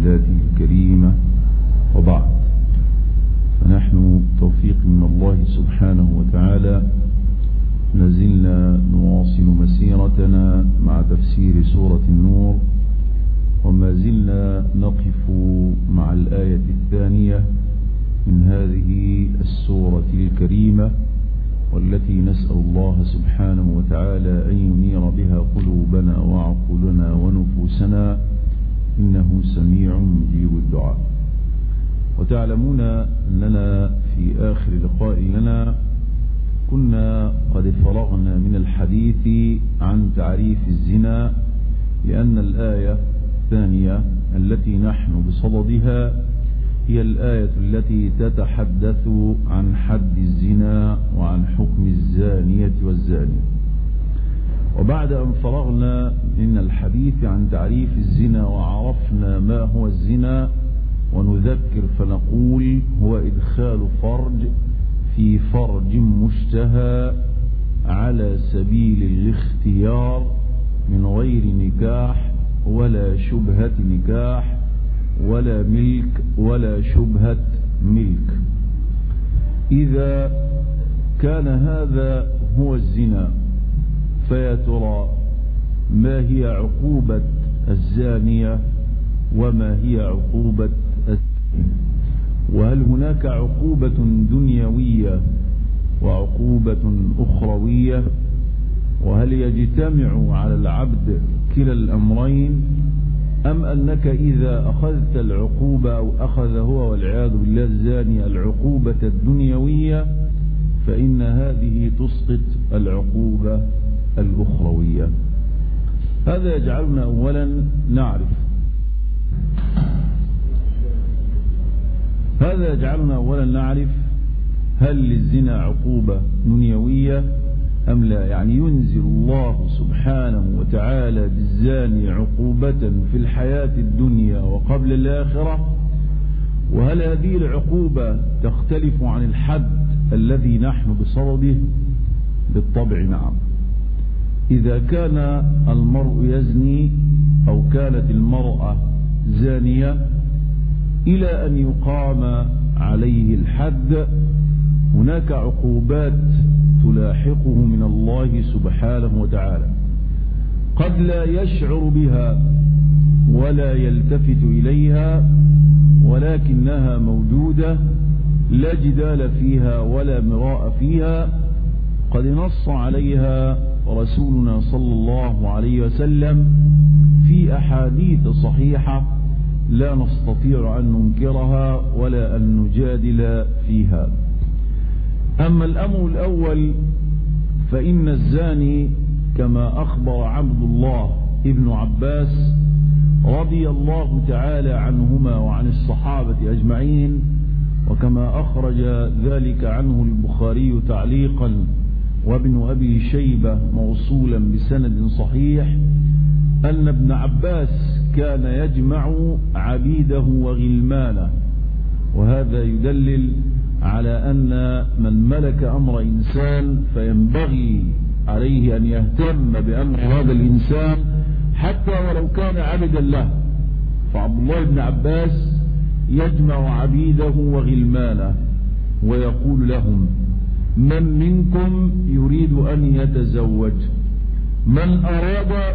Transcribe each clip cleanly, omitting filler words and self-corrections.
ذاته الكريمة، وبعد، فنحن توفيق من الله سبحانه وتعالى لازلنا نواصل مسيرتنا مع تفسير سورة النور، وما زلنا نقف مع الآية الثانية من هذه السورة الكريمة، والتي نسأل الله سبحانه وتعالى أن ينير بها قلوبنا وعقولنا ونفوسنا، إنه سميع مجيب الدعاء. وتعلمون أننا في آخر لقاء لنا كنا قد فرغنا من الحديث عن تعريف الزنا، لأن الآية الثانية التي نحن بصددها هي الآية التي تتحدث عن حد الزنا وعن حكم الزانية والزاني. وبعد أن فرغنا من الحديث عن تعريف الزنا وعرفنا ما هو الزنا، ونذكر فنقول هو إدخال فرج في فرج مشتهى على سبيل الاختيار من غير نكاح ولا شبهة نكاح ولا ملك ولا شبهة ملك. إذا كان هذا هو الزنا، فيا ترى ما هي عقوبة الزانية وما هي عقوبة الزاني؟ وهل هناك عقوبة دنيوية وعقوبة أخروية؟ وهل يجتمع على العبد كلا الأمرين، أم أنك إذا أخذت العقوبة أو أخذ هو والعياذ بالله الزاني العقوبة الدنيوية، فإن هذه تسقط العقوبة الأخروية؟ هذا يجعلنا أولا نعرف هل للزنا عقوبة دنيوية أم لا. يعني ينزل الله سبحانه وتعالى بالزاني عقوبة في الحياة الدنيا وقبل الآخرة؟ وهل هذه العقوبة تختلف عن الحد الذي نحن بصدده؟ بالطبع نعم. إذا كان المرء يزني أو كانت المرأة زانية إلى أن يقام عليه الحد، هناك عقوبات تلاحقه من الله سبحانه وتعالى، قد لا يشعر بها ولا يلتفت إليها، ولكنها موجودة، لا جدال فيها ولا مراء فيها. قد نص عليها رسولنا صلى الله عليه وسلم في أحاديث صحيحة لا نستطيع أن ننكرها ولا أن نجادل فيها. أما الأمر الأول، فإن الزاني كما أخبر عبد الله ابن عباس رضي الله تعالى عنهما وعن الصحابة أجمعين، وكما أخرج ذلك عنه البخاري تعليقا وابن أبي شيبة موصولا بسند صحيح، أن ابن عباس كان يجمع عبيده وغلمانه. وهذا يدلل على أن من ملك أمر إنسان فينبغي عليه أن يهتم بأمر هذا الإنسان حتى ولو كان عبدا له. فعبد الله بن عباس يجمع عبيده وغلمانه ويقول لهم: من منكم يريد أن يتزوج؟ من أراد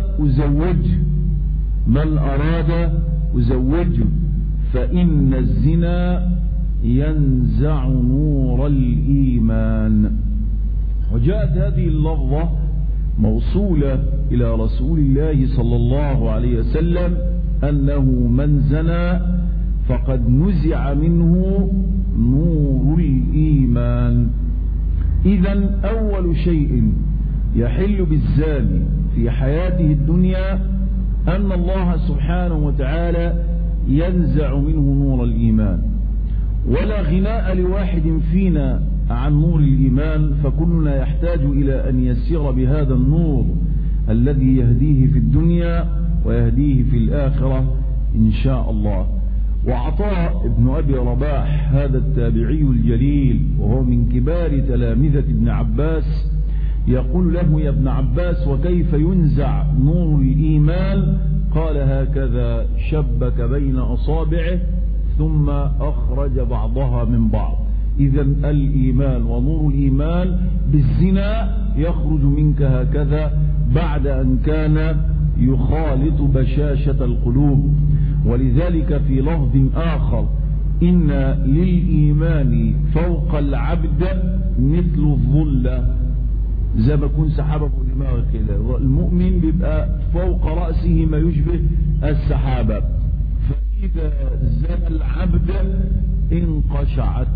أزوجه، فإن الزنا ينزع نور الإيمان. وجاءت هذه اللفظة موصولة إلى رسول الله صلى الله عليه وسلم أنه من زنى فقد نزع منه نور الإيمان. إذن أول شيء يحل بالزاني في حياته الدنيا أن الله سبحانه وتعالى ينزع منه نور الإيمان. ولا غناء لواحد فينا عن نور الإيمان، فكلنا يحتاج إلى أن يسير بهذا النور الذي يهديه في الدنيا ويهديه في الآخرة إن شاء الله. وعطاء ابن أبي رباح هذا التابعي الجليل وهو من كبار تلامذة ابن عباس يقول له: يا ابن عباس، وكيف ينزع نور الإيمان؟ قال هكذا شبك بين أصابعه ثم أخرج بعضها من بعض. إذا الإيمان ونور الإيمان بالزنا يخرج منك هكذا بعد أن كان يخالط بشاشة القلوب. ولذلك في لفظ آخر إن للإيمان فوق العبد مثل الظلة، زي ما يكون سحابة فوق دماغك كده، المؤمن بيبقى فوق رأسه ما يشبه السحابة. فإذا زنى العبد انقشعت،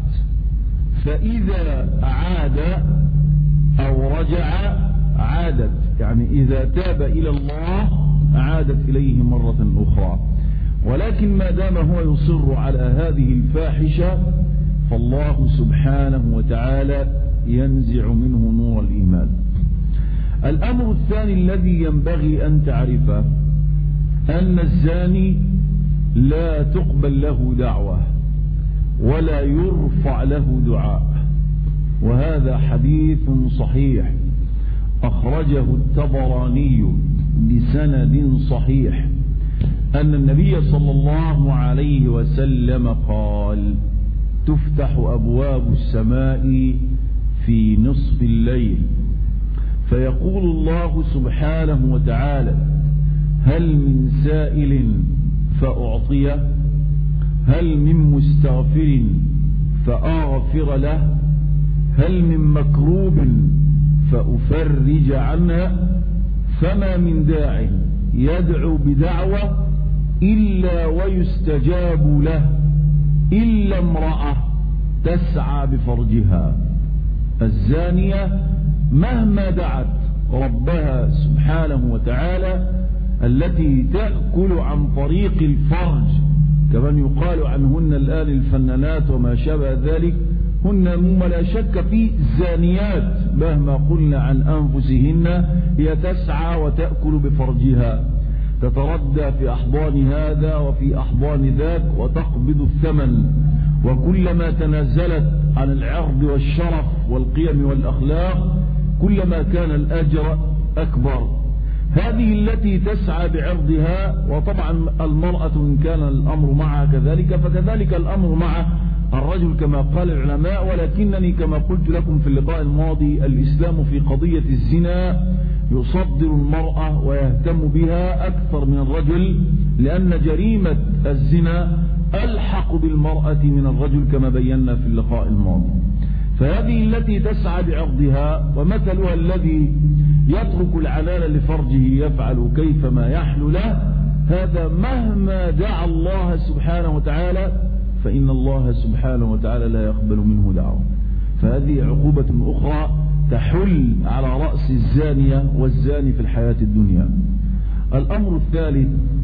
فإذا عاد أو رجع عادت، يعني إذا تاب إلى الله عادت إليه مرة أخرى. ولكن ما دام هو يصر على هذه الفاحشة فالله سبحانه وتعالى ينزع منه نور الإيمان. الأمر الثاني الذي ينبغي أن تعرفه أن الزاني لا تقبل له دعوة ولا يرفع له دعاء، وهذا حديث صحيح أخرجه الطبراني بسند صحيح أن النبي صلى الله عليه وسلم قال: تفتح أبواب السماء في نصف الليل فيقول الله سبحانه وتعالى: هل من سائل فأعطيه؟ هل من مستغفر فأغفر له؟ هل من مكروب فأفرج عنه؟ فما من داع يدعو بدعوة إلا ويستجاب له إلا امرأة تسعى بفرجها. الزانية مهما دعت ربها سبحانه وتعالى التي تأكل عن طريق الفرج، كمن يقال عنهن الآن الفنانات وما شابه ذلك، هن مما لا شك في زانيات مهما قلنا عن أنفسهن، هي تسعى وتأكل بفرجها، تتردى في أحضان هذا وفي أحضان ذاك وتقبض الثمن، وكلما تنازلت عن العرض والشرف والقيم والأخلاق كلما كان الأجر أكبر. هذه التي تسعى بعرضها، وطبعا المرأة إن كان الأمر معها كذلك فكذلك الأمر مع الرجل كما قال العلماء. ولكنني كما قلت لكم في اللقاء الماضي الإسلام في قضية الزنا يصدر المرأة ويهتم بها أكثر من الرجل، لأن جريمة الزنا ألحق بالمرأة من الرجل كما بينا في اللقاء الماضي. فهذه التي تسعى بعرضها، ومثلها الذي يترك العنان لفرجه يفعل كيفما يحلو له، هذا مهما دعا الله سبحانه وتعالى فإن الله سبحانه وتعالى لا يقبل منه دعوة. فهذه عقوبة أخرى تحل على رأس الزانية والزاني في الحياة الدنيا. الأمر الثالث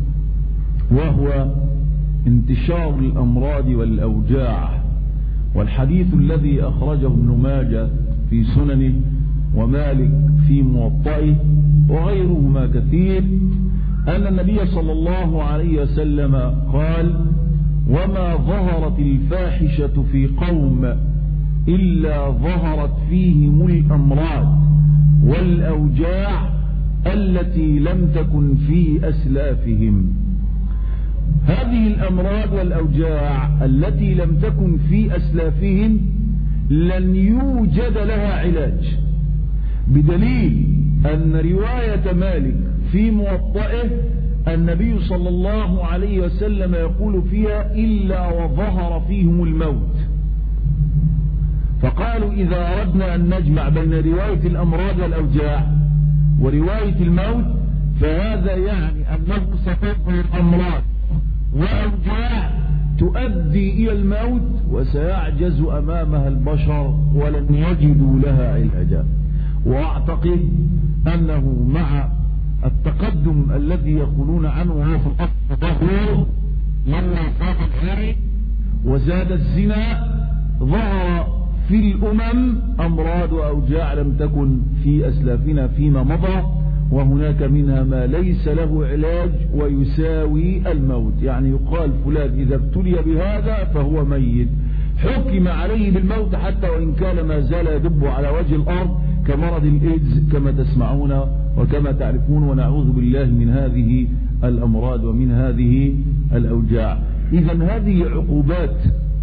وهو انتشار الأمراض والأوجاع، والحديث الذي أخرجه ابن ماجه في سننه ومالك في موطئه وغيرهما كثير أن النبي صلى الله عليه وسلم قال: وما ظهرت الفاحشة في قوم إلا ظهرت فيهم الأمراض والأوجاع التي لم تكن في أسلافهم. هذه الأمراض والأوجاع التي لم تكن في أسلافهم لن يوجد لها علاج، بدليل أن رواية مالك في موطئه النبي صلى الله عليه وسلم يقول فيها: إلا وظهر فيهم الموت. فقالوا: إذا أردنا أن نجمع بين رواية الأمراض والأوجاع ورواية الموت فهذا يعني أن نقص فوق الأمراض وأوجاع تؤدي إلى الموت وسيعجز أمامها البشر ولن يجدوا لها علاجا. وأعتقد أنه مع التقدم الذي يقولون عنه هو في الأصل لما فاق الحري وزاد الزنا ظهر في الأمم أمراض وأوجاع لم تكن في أسلافنا فيما مضى، وهناك منها ما ليس له علاج ويساوي الموت. يعني يقال فلان إذا ابتلي بهذا فهو ميت، حكم عليه بالموت حتى وإن كان ما زال يدب على وجه الأرض كمرض الإيدز كما تسمعون وكما تعرفون، ونعوذ بالله من هذه الأمراض ومن هذه الأوجاع. إذا هذه عقوبات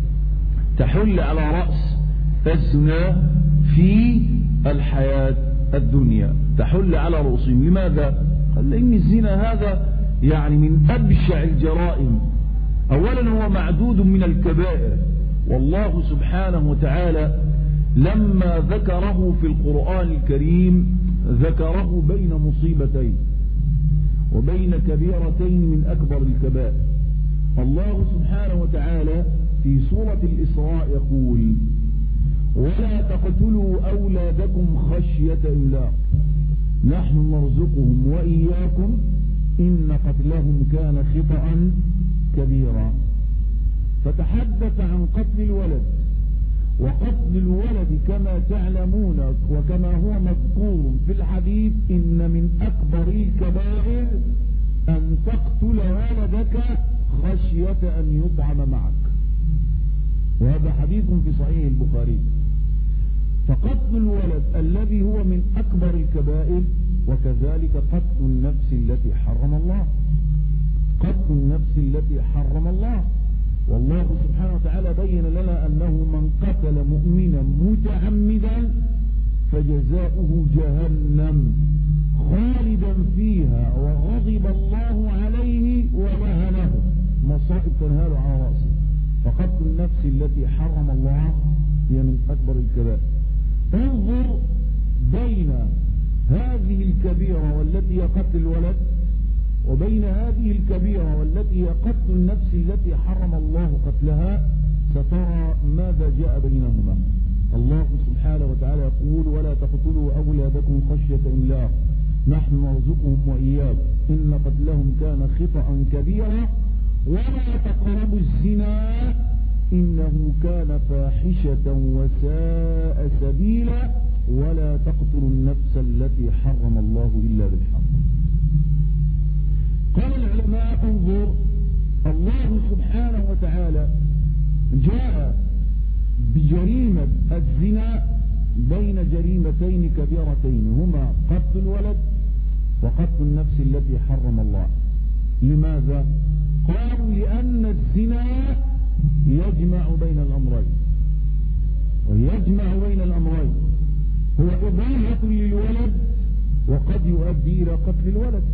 تحل على رأس الزنا في الحياة الدنيا، تحل على رؤوسهم. لماذا؟ قال لأن الزنا هذا يعني من أبشع الجرائم. أولا هو معدود من الكبائر، والله سبحانه وتعالى لما ذكره في القرآن الكريم ذكره بين مصيبتين وبين كبيرتين من أكبر الكبائر. الله سبحانه وتعالى في سورة الإسراء يقول: ولا تقتلوا أولادكم خشية إملاق نحن نرزقهم وإياكم إن قتلهم كان خطأ كبيرا. فتحدث عن قتل الولد، وقتل الولد كما تعلمون وكما هو مذكور في الحديث إن من أكبر الكبائر أن تقتل ولدك خشية أن يطعم معك، وهذا حديث في صحيح البخاري. فقتل الولد الذي هو من أكبر الكبائر، وكذلك قتل النفس التي حرم الله، قتل النفس التي حرم الله. والله سبحانه وتعالى بين لنا أنه من قتل مؤمنا متعمدا فجزاؤه جهنم خالدا فيها وغضب الله عليه ولعنه، مصائب تنهال على رأسه. فقتل النفس التي حرم الله هي من أكبر الكبائر. انظر بين هذه الكبيرة والتي هي قتل الولد وبين هذه الكبيرة والتي هي قتل النفس التي حرم الله قتلها، سترى ماذا جاء بينهما. الله سبحانه وتعالى يقول: ولا تقتلوا أولادكم خشية إملاق نحن نرزقهم وإياكم إن قتلهم كان خطأ كبيرا ولا تقربوا الزنا إنه كان فاحشة وساء سبيلا ولا تقتلوا النفس التي حرم الله إلا بالحق. قال العلماء: انظر، الله سبحانه وتعالى جاء بجريمة الزنا بين جريمتين كبيرتين هما قتل الولد وقتل النفس التي حرم الله. لماذا؟ قالوا: لأن الزنا يجمع بين الأمرين، ويجمع بين الأمرين هو إضاحة للولد وقد يؤدي إلى قتل الولد،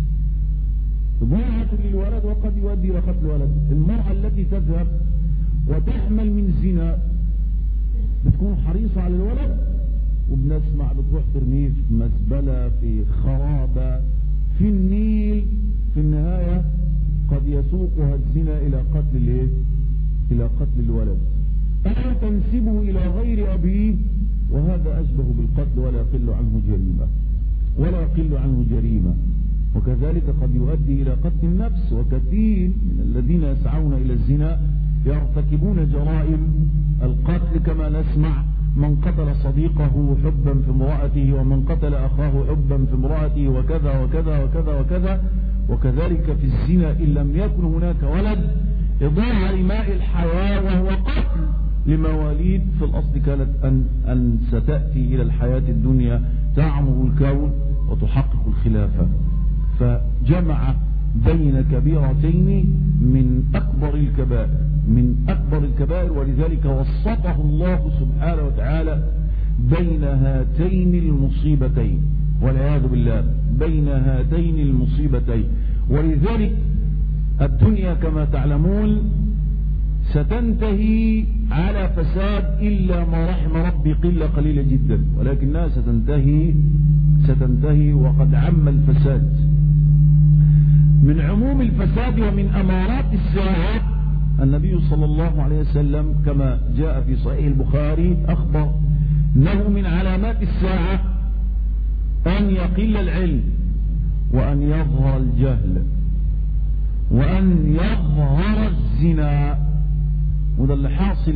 إضاحة للولد وقد يؤدي إلى قتل الولد. المرأة التي تذهب وتحمل من زنا بتكون حريصة على الولد، وبنسمع بتروح ترميه في مزبلة، في خرابة، في النيل. في النهاية قد يسوقها الزنا إلى قتل إلى قتل الولد أو تنسبه إلى غير أبيه، وهذا أشبه بالقتل ولا يقل عنه جريمة ولا يقل عنه جريمة. وكذلك قد يؤدي إلى قتل النفس، وكثير من الذين يسعون إلى الزنا يرتكبون جرائم القتل كما نسمع: من قتل صديقه حبا في امرأته ومن قتل أخاه حبا في امرأته وكذا وكذا وكذا وكذا. وكذلك في الزنا إن لم يكن هناك ولد إضاعة لماء الحياة وهو قتل لمواليد في الأصل كانت أن ستأتي إلى الحياة الدنيا تعمر الكون وتحقق الخلافة. فجمع بين كبيرتين من أكبر الكبائر ولذلك وسطه الله سبحانه وتعالى بين هاتين المصيبتين والعياذ بالله، بين هاتين المصيبتين. ولذلك الدنيا كما تعلمون ستنتهي على فساد إلا ما رحم ربي قلة قليلة جدا، ولكنها ستنتهي وقد عم الفساد. من عموم الفساد ومن أمارات الساعة النبي صلى الله عليه وسلم كما جاء في صحيح البخاري أخبر أنه من علامات الساعة أن يقل العلم وأن يظهر الجهل وأن يظهر الزنا. وده اللي حاصل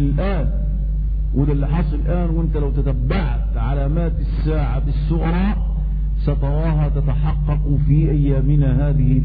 الآن، وانت لو تتبعت علامات الساعة الصغرى ستراها تتحقق في أيامنا هذه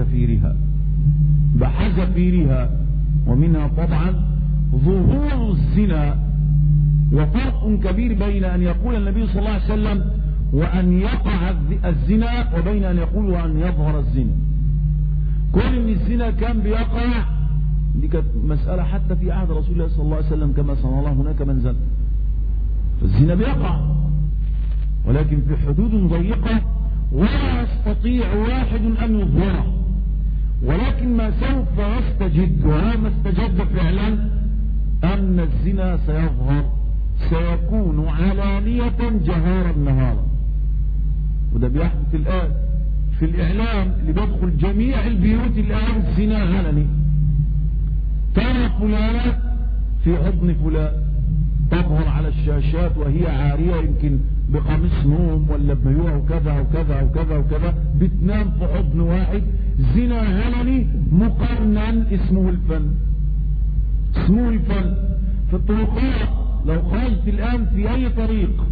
بحذافيرها، ومنها طبعا ظهور الزنا. وفرق كبير بين أن يقول النبي صلى الله عليه وسلم وأن يقع الزنا وبين أن يقول وأن يظهر الزنا. كل ان الزنا كان بيقع دي كانت مسألة حتى في عهد رسول الله صلى الله عليه وسلم كما صنع الله هناك من زن. فالزنا بيقع ولكن في حدود ضيقة ولا يستطيع واحد أن يظهره، ولكن ما سوف يستجد وما استجد فعلا أن الزنا سيظهر، سيكون علانية جهارا نهارا. وده بيحدث الآن في الإعلام اللي بيدخل جميع البيوت الآن الزنا علني. ترى فلانة في حضن فلان تظهر على الشاشات وهي عارية يمكن بقميص نوم ولا بمايوه وكذا وكذا وكذا وكذا، بتنام في حضن واحد. زنا علني مقنن اسمه الفن، اسمه الفن. في الطرقات لو خرجت الآن في أي طريق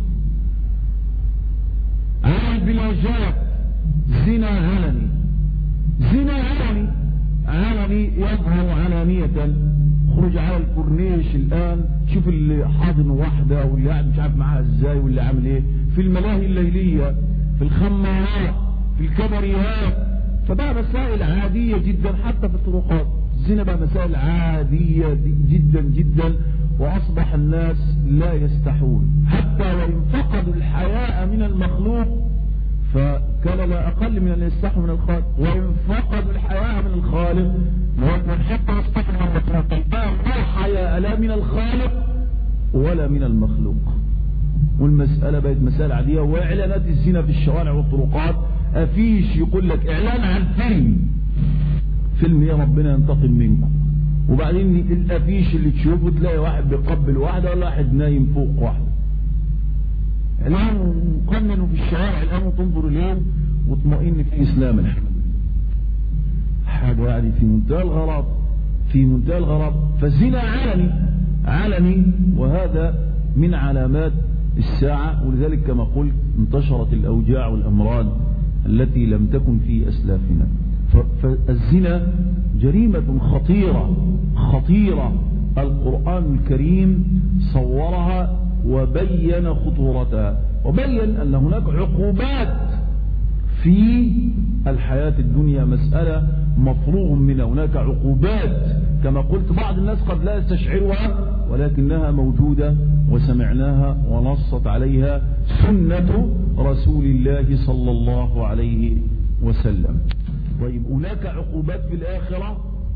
على البلاجات زنا علني، زنا علني علني يظهر علانية. خرج على الكورنيش الآن شوف اللي حاضن واحدة واللي قاعد مش عارف معاها ازاي واللي عامل ايه، في الملاهي الليلية، في الخمارات، في الكباريات. فبقى مسائل عادية جدا حتى في الطرقات. الزنا بقى مسائل عادية جدا جدا، وأصبح الناس لا يستحون حتى وإن فقدوا الحياء من المخلوق، فكان لا أقل من أن يستحوا من الخالق. وإن فقدوا الحياء من الخالق وإن حتى يستحوا من المخلوق، لا حياء لا من الخالق ولا من المخلوق. والمسألة بقت مسألة عادية. وإعلانات الزنا في الشوارع والطرقات، أفيش يقول لك إعلان عن فيلم يا ربنا ينتقم منكم، وبعدين الأفيش اللي تشوفه تلاقي واحد بيقبل واحدة ولا واحد نايم فوق واحدة. الآن مقنن في الشوارع الآن وتنظر اليوم وتطمئن في إسلام الحمد لله. حاجة يعني في منتهى الغرض، في منتهى الغرض. فالزنا علني وهذا من علامات الساعة. ولذلك كما قلت انتشرت الأوجاع والأمراض التي لم تكن في أسلافنا. فالزنا جريمة خطيرة القرآن الكريم صورها وبين خطورتها، وبين أن هناك عقوبات في الحياة الدنيا، مسألة مفروغ منها. هناك عقوبات كما قلت بعض الناس قد لا يستشعرها ولكنها موجودة وسمعناها ونصت عليها سنة رسول الله صلى الله عليه وسلم. طيب هناك عقوبات في الآخرة؟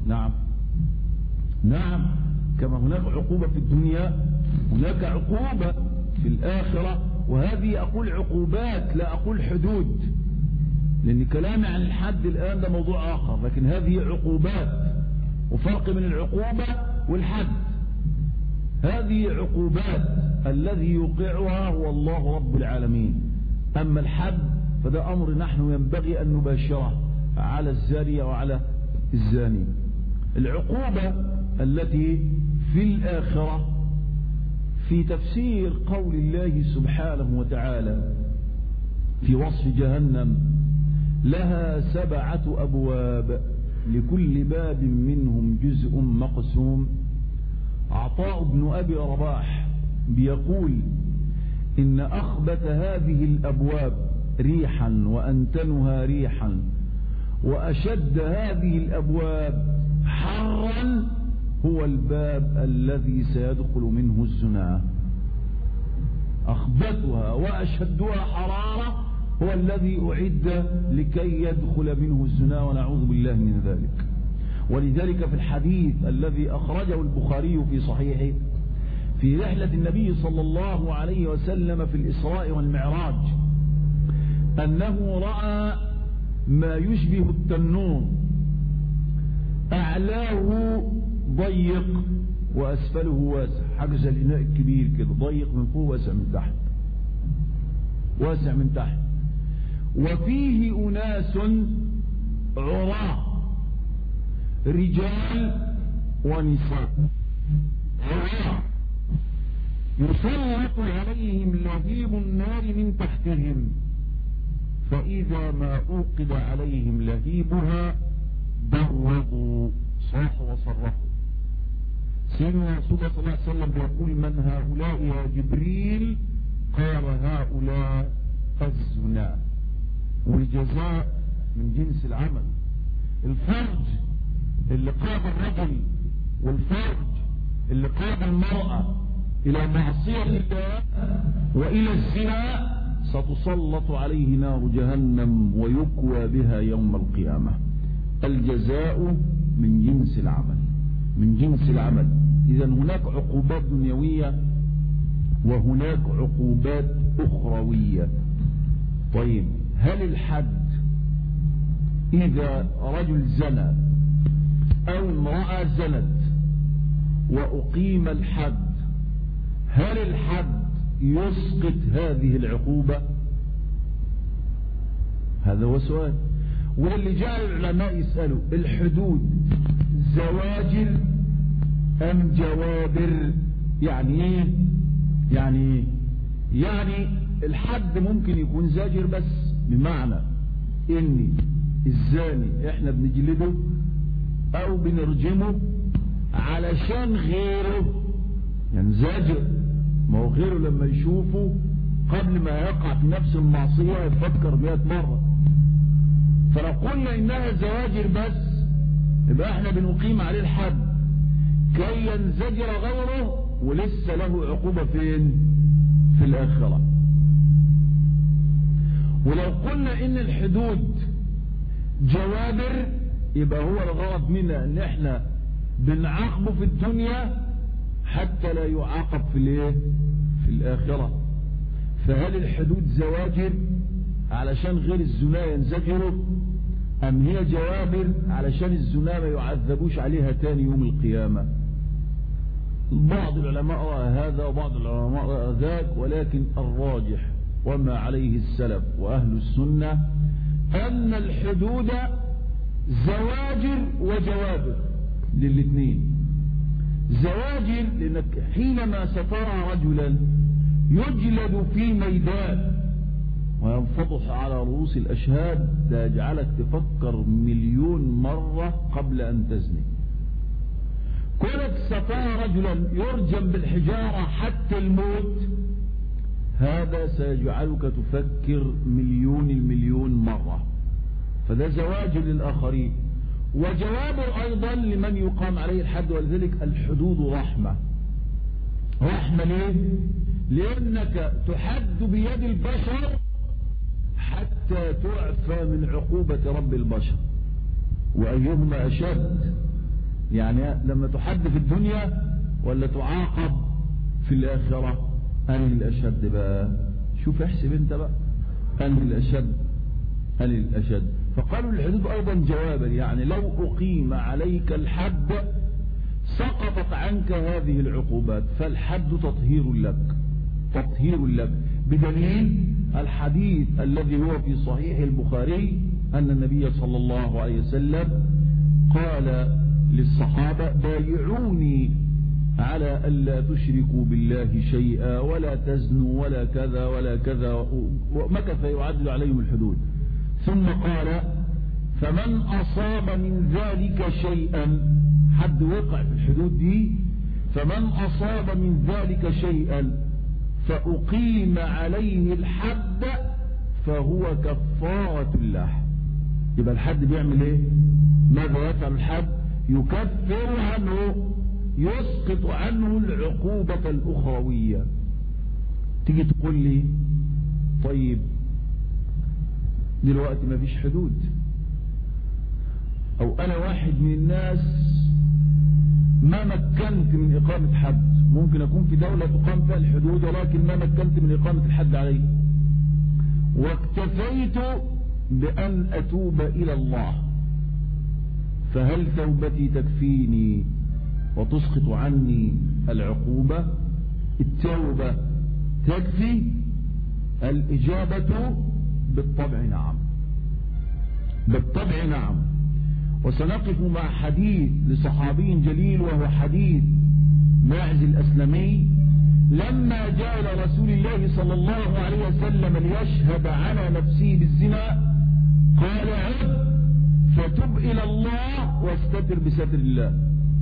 نعم كما هناك عقوبة في الدنيا هناك عقوبة في الآخرة. وهذه أقول عقوبات لا أقول حدود، لأن كلامي عن الحد الآن ده موضوع آخر، لكن هذه عقوبات وفرق من العقوبة والحد. هذه عقوبات الذي يوقعها هو الله رب العالمين، أما الحد فده أمر نحن ينبغي أن نباشره على الزانية وعلى الزاني. العقوبة التي في الآخرة في تفسير قول الله سبحانه وتعالى في وصف جهنم: لها 7 أبواب لكل باب منهم جزء مقسوم. عطاء بن أبي رباح بيقول إن أخبث هذه الأبواب ريحا وأنتنها ريحا وأشد هذه الأبواب حرا هو الباب الذي سيدخل منه الزنا. أخبثها وأشدها حرارة هو الذي أعد لكي يدخل منه الزنا، ونعوذ بالله من ذلك. ولذلك في الحديث الذي أخرجه البخاري في صحيحه في رحلة النبي صلى الله عليه وسلم في الإسراء والمعراج أنه رأى ما يشبه التنور، أعلاه ضيق وأسفله واسع، حاجة زي الإناء الكبير كده، ضيق من فوق واسع من تحت، واسع من تحت. وفيه أناس عراة رجال ونساء عراة يسلط عليهم لهيب النار من تحتهم، فإذا ما أوقد عليهم لهيبها برضوا صاحوا وصرفوا. سيدنا رسول الله صلى الله عليه وسلم يقول: من هؤلاء يا جبريل؟ قال: هؤلاء الزنا. والجزاء من جنس العمل. الفرج اللي قاد الرجل والفرج اللي قاد المرأة إلى معصية الله وإلى الزنا ستسلط عليه نار جهنم ويكوى بها يوم القيامة. الجزاء من جنس العمل، من جنس العمل. إذن هناك عقوبات دنيوية وهناك عقوبات أخروية. طيب، هل الحد إذا رجل زنى أو امرأة زنت وأقيم الحد، هل الحد يسقط هذه العقوبة؟ هذا هو سؤال. واللي جعل العلماء يسألوا الحدود زواجر أم جوابر؟ يعني ايه؟ يعني الحد ممكن يكون زاجر بس، بمعنى ان الزاني احنا بنجلده او بنرجمه علشان غيره، يعني زاجر. ما هو غيره لما يشوفه قبل ما يقع في نفس المعصية يفكر 100 مرة. فلو قلنا انها زواجر بس يبقى احنا بنقيم عليه الحد كي ينزجر غيره ولسه له عقوبة فين؟ في الآخرة. ولو قلنا ان الحدود جوابر يبقى هو الغرض منها ان احنا بنعاقبه في الدنيا حتى لا يعاقب في الايه؟ في الآخرة. فهل الحدود زواجر علشان غير الزنا ينزجروا، ام هي جوابر علشان الزنا ما يعذبوش عليها تاني يوم القيامة؟ بعض العلماء رأى هذا وبعض العلماء رأى ذاك، ولكن الراجح وما عليه السلف وأهل السنة أن الحدود زواجر وجوابر للاثنين. زواجر لأنك حينما سترى رجلا يجلد في ميدان وينفضح على رؤوس الأشهاد ده يجعلك تفكر 1,000,000 مرة قبل أن تزني. كونك سترى رجلا يرجم بالحجارة حتى الموت هذا سيجعلك تفكر 1,000,000 مرة. فده زواج للآخرين وجواب أيضا لمن يقام عليه الحد. ولذلك الحدود رحمة. رحمة ليه؟ لأنك تحد بيد البشر حتى تعفى من عقوبة رب البشر. وأيهما أشد؟ يعني لما تحد في الدنيا ولا تعاقب في الآخرة؟ أنهي الأشد بقى؟ شوف احسب انت بقى أنهي الأشد؟ أنهي الأشد؟ فقالوا الحدود أيضا جوابا، يعني لو أقيم عليك الحد سقطت عنك هذه العقوبات. فالحد تطهير لك، تطهير لك، بدليل الحديث الذي هو في صحيح البخاري أن النبي صلى الله عليه وسلم قال للصحابة بايعوني على ألا تشركوا بالله شيئا ولا تزنوا ولا كذا ولا كذا، ومكث يعدل عليهم الحدود. ثم قال فمن أصاب من ذلك شيئا، حد وقع في الحدود دي، فمن أصاب من ذلك شيئا فأقيم عليه الحد فهو كفارة له. يبقى الحد بيعمل ايه؟ ماذا يفعل الحد؟ يكفر عنه، يسقط عنه العقوبة الأخروية. تيجي تقول لي طيب دلوقتي ما فيش حدود، او انا واحد من الناس ما مكنت من اقامة حد، ممكن اكون في دولة تقام فيها الحدود ولكن ما مكنت من اقامة الحد عليه، واكتفيت بان اتوب الى الله، فهل توبتي تكفيني وتسقط عني العقوبة؟ التوبة تكفي؟ الإجابة بالطبع نعم، بالطبع نعم. وسنقف مع حديث لصحابي جليل وهو حديث ماعز الأسلمي لما جاء إلى رسول الله صلى الله عليه وسلم ليشهد على نفسه بالزنا قال عد فتب إلى الله واستتر بستر الله،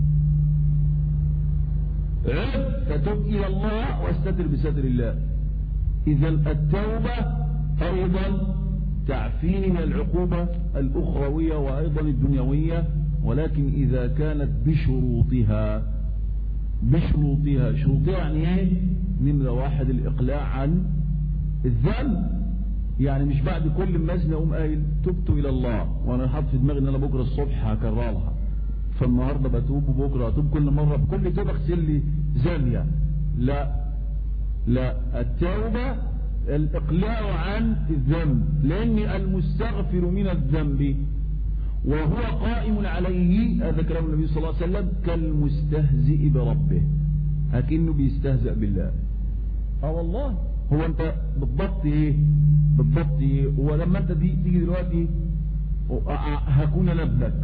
عد فتب إلى الله واستتر بستر الله. إذا التوبة أيضا تعفيني من العقوبة الأخروية وأيضا الدنيوية، ولكن إذا كانت بشروطها. شروطها يعني ايه؟ نمرة واحد الإقلاع عن الذنب، يعني مش بعد كل مزنة أقوم قايل تبت إلى الله وأنا حاطط في دماغي إن أنا بكرة الصبح هكررها، فالنهارده بتوب وبكرة أتوب، كل مرة بكل توبة اغسل لي زانية. لا، التوبة الإقلاع عن الذنب، لأن المستغفر من الذنب وهو قائم عليه، هذا كلام النبي صلى الله عليه وسلم، كالمستهزئ بربه، لكنه بيستهزئ بالله. والله هو انت بالضبط ايه؟ ولما انت تيجي دلوقتي هكون انا ابنك،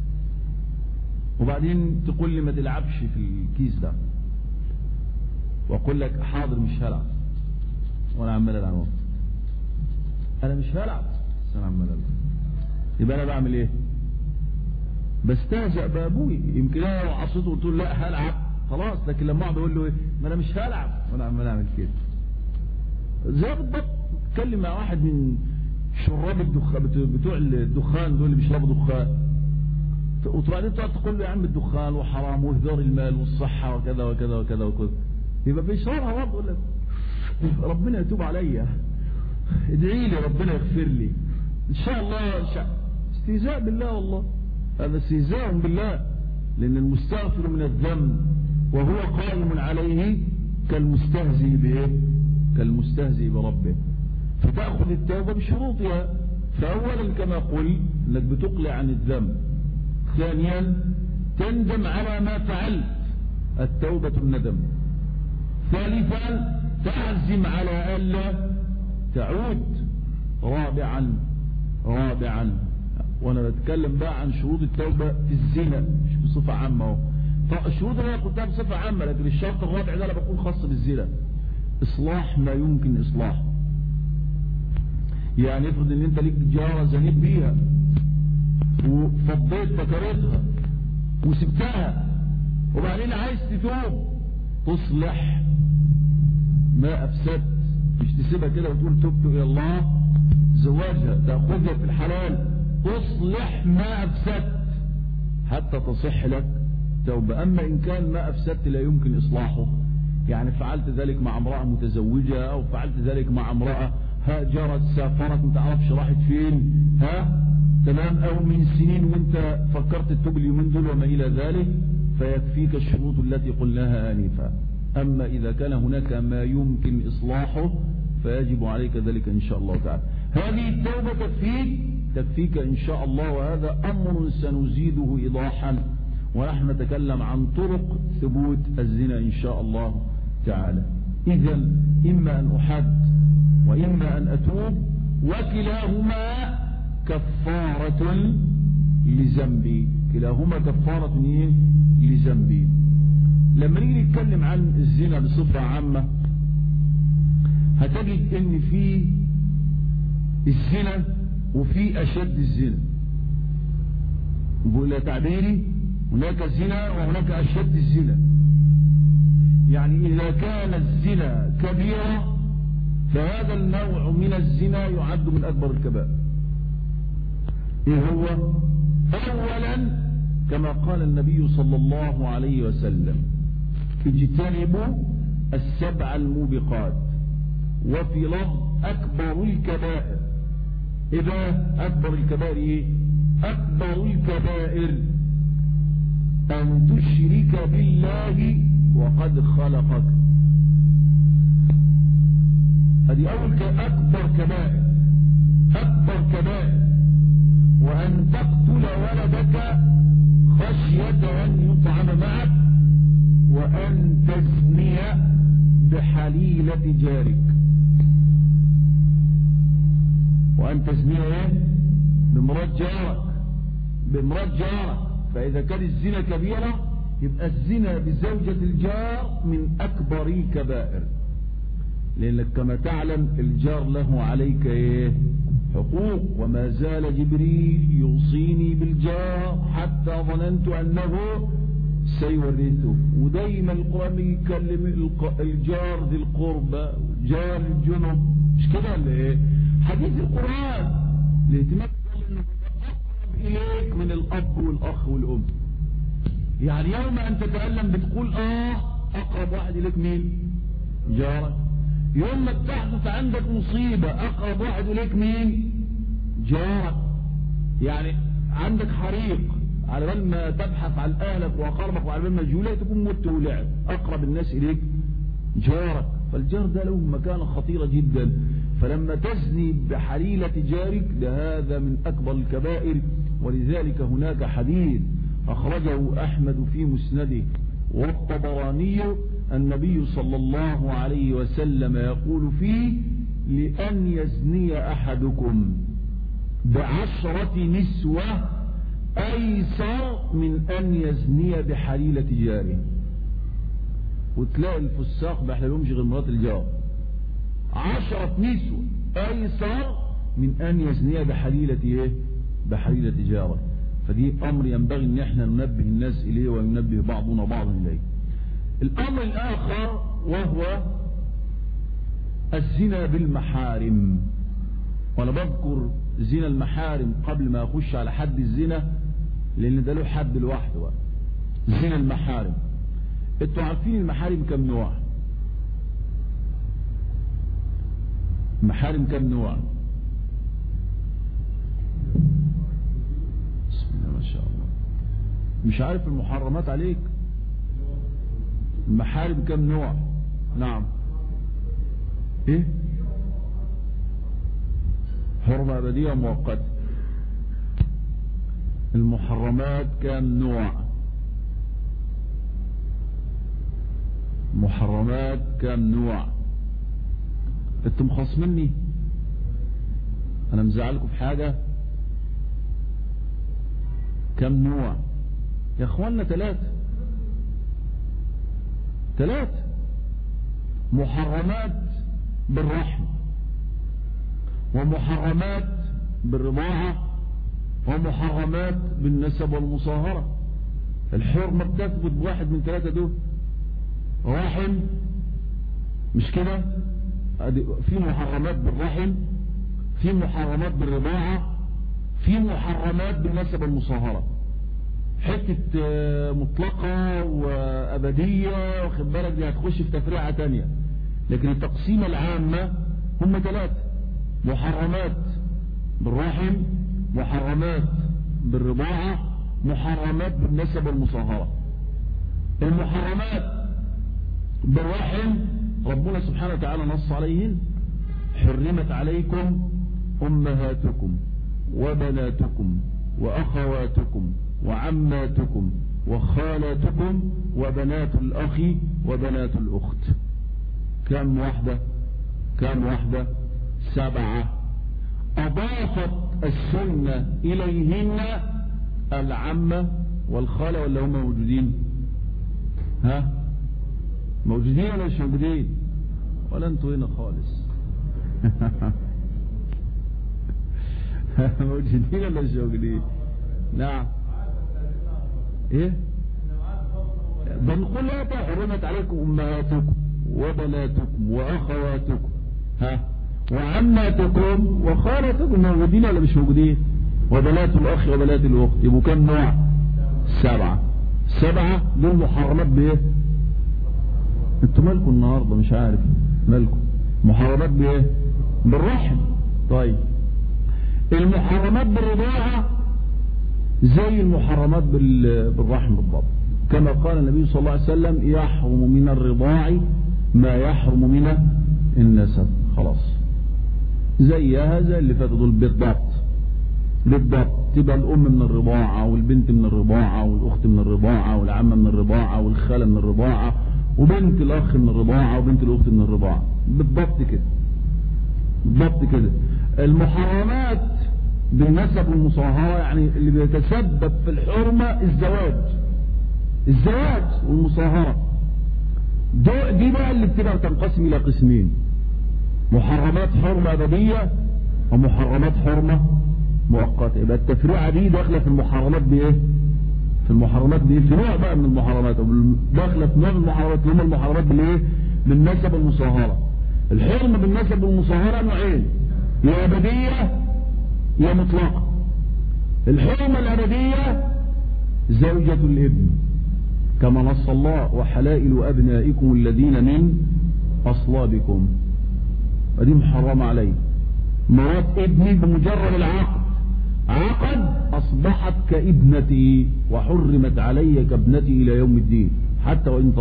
وبعدين تقول لي ما تلعبش في الكيس ده، واقول لك حاضر مش هلعب، وانا عمال العب، انا مش هلعب بس انا عمال العب، يبقى انا بعمل ايه؟ بستهزأ بابوي. يمكن انا لو عصيته وقلت له لا هلعب خلاص، لكن لما اقعد اقول له ايه؟ ما انا مش هلعب وانا عمال اعمل كده. زي بالضبط اتكلم مع واحد من شراب الدخان بتوع الدخان دول اللي بيشربوا دخان، وبعدين تقعد تقول له يا عم الدخان وحرام واهدار المال والصحه وكذا وكذا وكذا وكذا، يبقى بيشربها برضه، يقول لك ربنا يتوب عليا، ادعي لي ربنا يغفر لي ان شاء الله. استهزاء بالله، والله هذا استهزاء بالله، لان المستغفر من الذنب وهو قائم عليه كالمستهزئ بايه؟ كالمستهزئ بربه. فتأخذ التوبة بشروطها، فأولا كما قلت انك بتقلع عن الذنب، ثانيا تندم على ما فعلت، التوبة الندم، ثالثا تعزم على ألا تعود، رابعا وانا بتكلم بقى عن شروط التوبة في الزنا مش بصفة عامة، الشروط اللي انا قلتها بصفة عامة، لكن الشرط الرابع ده انا بكون خاص بالزنا، اصلاح ما يمكن اصلاحه. يعني افرض ان انت ليك جارة زنيت بيها وفضيت بكرتها وسبتها، وبعدين عايز تتوب، تصلح ما افسدت، مش تسيبها كده وتقول تبت الى الله، زواجها تاخذها في الحلال، تصلح ما افسدت حتى تصح لك توبة. اما ان كان ما افسدت لا يمكن اصلاحه، يعني فعلت ذلك مع امرأة متزوجة، او فعلت ذلك مع امرأة هاجرت سافرت ما تعرفش راحت فين، تمام، او من سنين وانت فكرت تتوب اليومين دول وما الى ذلك، فيكفيك الشروط التي قلناها آنفا. اما اذا كان هناك ما يمكن اصلاحه فيجب عليك ذلك ان شاء الله تعالى. هذه التوبة تكفيك ان شاء الله، وهذا امر سنزيده ايضاحا، ونحن نتكلم عن طرق ثبوت الزنا ان شاء الله تعالى. اذا اما ان احد واما ان اتوب، وكلاهما كفارة لذنبي، كلاهما كفارة لذنبي. لما نيجي نتكلم عن الزنا بصفة عامة، هتجد ان في الزنا وفي اشد الزنا، بقول تعبيري هناك الزنا وهناك اشد الزنا. يعني اذا كان الزنا كبيرة فهذا النوع من الزنا يعد من اكبر الكبائر. ايه هو؟ اولا كما قال النبي صلى الله عليه وسلم اجتنبوا السبع الموبقات، وفي لفظ اكبر الكبائر. اذا اكبر الكبائر ايه؟ اكبر الكبائر ان تشرك بالله وقد خلقك، هذه اول اكبر كبائر، اكبر كبائر. وان تقتل ولدك خشية ان يطعم معك، وان تزني بحليلة جارك، وان تزني بمرات جارك. فاذا كان الزنا كبيرة يبقى الزنا بزوجة الجار من اكبر الكبائر، لانك كما تعلم الجار له عليك حقوق. وما زال جبريل يوصيني بالجار حتى ظننت انه سيورثه. ودايما القرآن يكلم الجار ذي القربى جار الجنب، مش كده ولا ايه؟ حديث القرآن الاهتمام انه إليك من الأب والأخ والأم. يعني يوم أن تتألم بتقول أقرب واحد إليك مين؟ جارك. يوم ما تحدث عندك مصيبة أقرب واحد إليك مين؟ جارك. يعني عندك حريق، على بال ما تبحث عن أهلك وأقربك وعلى بال ما تجولك تكون مت ولعب، أقرب الناس إليك جارك. فالجار ده له مكانة خطيرة جدا. فلما تزني بحليلة جارك هذا من أكبر الكبائر. ولذلك هناك حديث أخرجه أحمد في مسنده والطبراني النبي صلى الله عليه وسلم يقول فيه: لأن يزني أحدكم ب10 نسوة أيسر من أن يزني بحليلة جاره. وتلاقي الفساق ما يحللهمش غير مرات الجار. 10 نسوة أيسر من أن يزني بحليلة بحليلة جاره. فدي أمر ينبغي أن احنا ننبه الناس إليه وينبه بعضنا بعضا إليه. الأمر الآخر وهو الزنا بالمحارم. وأنا بذكر زنا المحارم قبل ما أخش على حد الزنا، لأن ده له حد لوحده. زنا المحارم، انتوا عارفين المحارم كم نوع؟ محارم كم نوع؟ بسم الله ما شاء الله. مش عارف المحرمات عليك؟ المحارم كم نوع؟ نعم. ايه؟ حرمة أبدية مؤقتة. المحرمات كم نوع؟ محرمات كم نوع؟ انتم خاصمني؟ انا مزعلكم في حاجة؟ كم نوع يا اخوانا؟ 3 محرمات بالرحم، ومحرمات بالرضاعة، ومحرمات بالنسب والمصاهرة. الحرمة بتثبت بواحد من 3 دول. رحم، مش كده؟ في محرمات بالرحم، في محرمات بالرضاعة، في محرمات بالنسب والمصاهرة. حتة مطلقة وأبدية واخد بالك، دي هتخش في تفريعة تانية. لكن التقسيمة العامة هم 3: محرمات بالرحم، محرمات بالرضاعة، محرمات بالنسب والمصاهرة. المحرمات بالرحم ربنا سبحانه وتعالى نص عليهن: حرمت عليكم أمهاتكم وبناتكم وأخواتكم وعماتكم وخالاتكم وبنات الأخ وبنات الأخت. كم واحدة؟ 7. أضافت السنة إليهن العمة والخالة، ولا هم موجودين؟ موجودين ولا مش موجودين؟ ولا انتوا هنا خالص؟ موجودين ولا مش موجودين؟ نعم. ايه؟ بنقول لا حرمت عليكم امهاتكم وبناتكم واخواتكم وعماتكم وخالاتكم. موجودين ولا مش موجودين؟ وبنات الاخ وبنات الاخت. يبقوا كم نوع؟ 7 دول محرمات بايه؟ انتوا مالكم النهارده؟ مش عارف مالكم. محرمات بايه؟ بالرحم. طيب المحرمات بالرضاعة زي المحرمات بالرحم بالضبط، كما قال النبي صلى الله عليه وسلم: يحرم من الرضاع ما يحرم من النسب. خلاص زيها زي اللي فاتوا دول بالضبط. تبقى الأم من الرضاعة والبنت من الرضاعة والأخت من الرضاعة والعمة من الرضاعة والخالة من الرضاعة وبنت الأخ من الرضاعة وبنت الأخت من الرضاعة. بالضبط كده. المحرمات بالنسب والمصاهرة يعني اللي بيتسبب في الحرمة الزواج والمصاهرة. دي بقى اللي بتبقى تنقسم إلى قسمين: محرمات حرمة أبدية ومحرمات حرمة مؤقتة. يبقى التفريعة دي داخلة في المحرمات بإيه؟ في نوع بقى من المحرمات، داخلة في نوع من المحرمات اللي هم المحرمات بالإيه؟ بالنسب والمصاهرة. الحرمة بالنسب والمصاهرة نوعين: يا أبدية يا مطلقة. الحرمة الأبدية زوجة الابن كما نص الله وحلائل أبنائكم الذين من أصلابكم، فدي محرمة عليه. مرات ابني بمجرد العقد أصبحت كابنتي وحرمت علي كابنتي إلى يوم الدين حتى وإن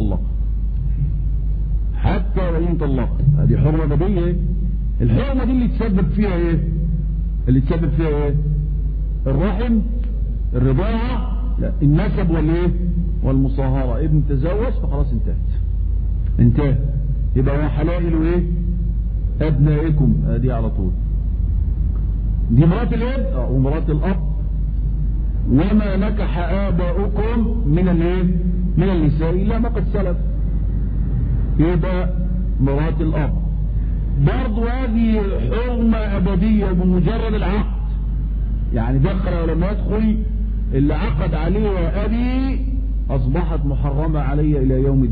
طلق. هذه حرمة أبدية. الحرمة دي اللي تسبب فيها ايه؟ الرحم، الرضاعة، لا النسب والمصاهرة. ابن تزوج فخلاص انتهى. يبقى وحلائل أبنائكم هذه على طول. دي مرات الاب ومرات الاب. وما نكح آباؤكم من النساء إلا ما قد سلف، يبقى مرات الاب. برضو هذه حرمة أبدية بمجرد العقد، يعني دخل ولما يدخل اللي عقد عليه أبي أصبحت محرمة علي إلى يوم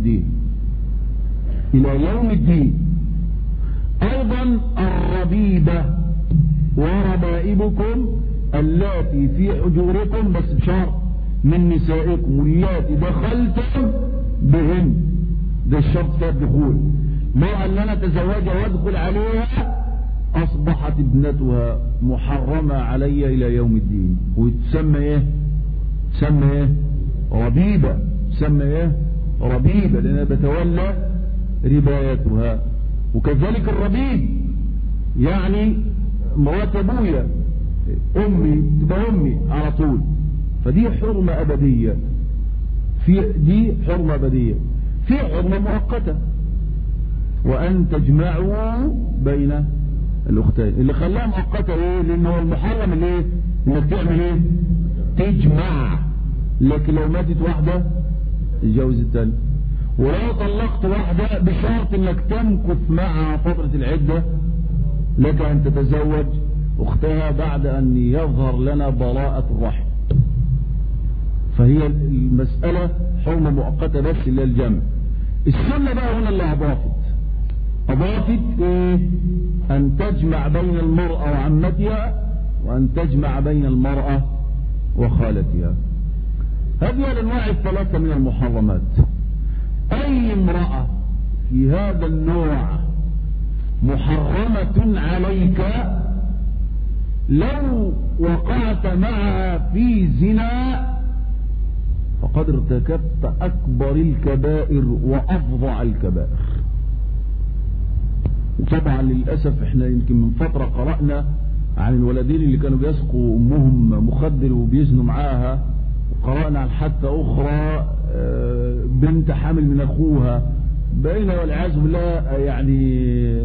الدين. أيضا الربيبة وربائبكم اللاتي في حجوركم، بس بشرط من نسائكم واللاتي دخلتم بهن. ده الشرط في الدخول. ما أن أنا أتزوجها وأدخل عليها أصبحت ابنتها محرمة علي إلى يوم الدين. وتسمى تسمى ربيبة. ربيبة لأنها بتولى ربايتها. وكذلك الربيب يعني مرات أبويا، أمي تبقى أمي على طول. فدي حرمة أبدية. دي حرمة أبدية. في حرمة مؤقتة، وأن تجمعوا بين الأختين. اللي خلاها مؤقتة لأنه المحرم إنك تعمل تجمع. لكن لو ماتت واحدة تتجوز الثانية، ولو طلقت واحدة بشرط إنك تمكث معها فترة العدة لك أن تتزوج أختها بعد أن يظهر لنا براءة الرحم. فهي المسألة حرمة مؤقتة بس اللي الجمع. السنة بقى هنا اللي أضافت أن تجمع بين المرأة وعمتها، وأن تجمع بين المرأة وخالتها. هذه الأنواع الثلاثة من المحرمات. أي امرأة في هذا النوع محرمة عليك لو وقعت معها في زنا فقد ارتكبت أكبر الكبائر وأفظع الكبائر. وطبعا للأسف احنا يمكن من فترة قرأنا عن الولدين اللي كانوا بيسقوا أمهم مخدر وبيزنوا معاها، وقرأنا عن حادثة أخرى بنت حامل من أخوها. بين والعياذ بالله يعني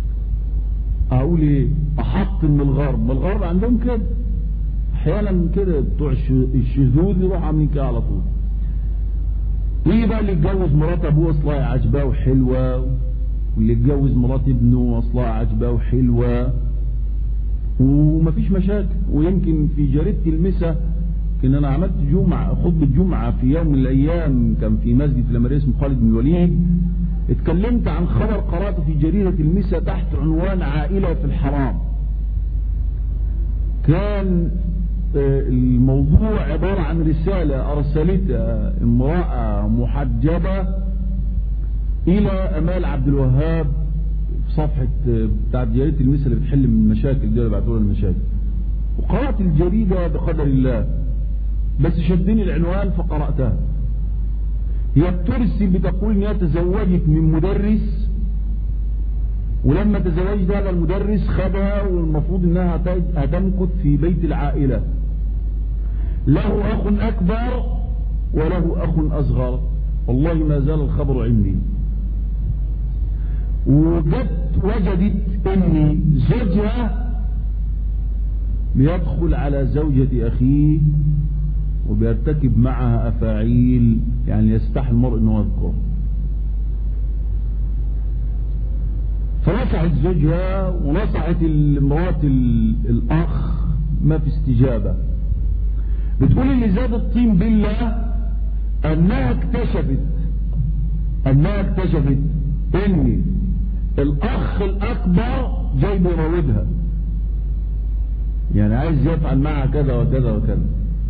أقول أحط من الغرب. ما الغرب عندهم كده أحيانا كده، بتوع الشذوذ يروح عاملين كده على طول. ويجي بقى اللي يتجوز مرات أبوه أصلها عجباه وحلوة، واللي يتجوز مرات ابنه أصلها عجباه وحلوة، ومفيش مشاكل. ويمكن في جريدة المسا كان أنا عملت خطبة جمعة في يوم من الأيام، كان في مسجد الأمير اسمه خالد بن الوليد. اتكلمت عن خبر قرأته في جريدة المسا تحت عنوان عائلة في الحرام. كان الموضوع عبارة عن رسالة أرسلتها امرأة محجبة إلى أمال عبد الوهاب في صفحة بتاعت جريدة المسا اللي بتحل من المشاكل دي اللي بعتولها المشاكل. وقرأت الجريدة بقدر الله، بس شدني العنوان فقرأتها. هي بترسل بتقول إنها تزوجت من مدرس، ولما تزوجت هذا المدرس خدها، والمفروض إنها هتمكث في بيت العائلة. له أخ أكبر وله أخ أصغر، والله ما زال الخبر عندي. وجدت أن زوجها بيدخل على زوجة أخيه وبيرتكب معها أفاعيل يعني يستحي المرء أنه يذكر. فنصحت زوجها ونصحت المرات الأخ، ما في استجابة. بتقول اللي زاد الطين بالله أنها اكتشفت أن الأخ الأكبر جاي بيراودها، يعني عايز يفعل معها كذا وكذا وكذا.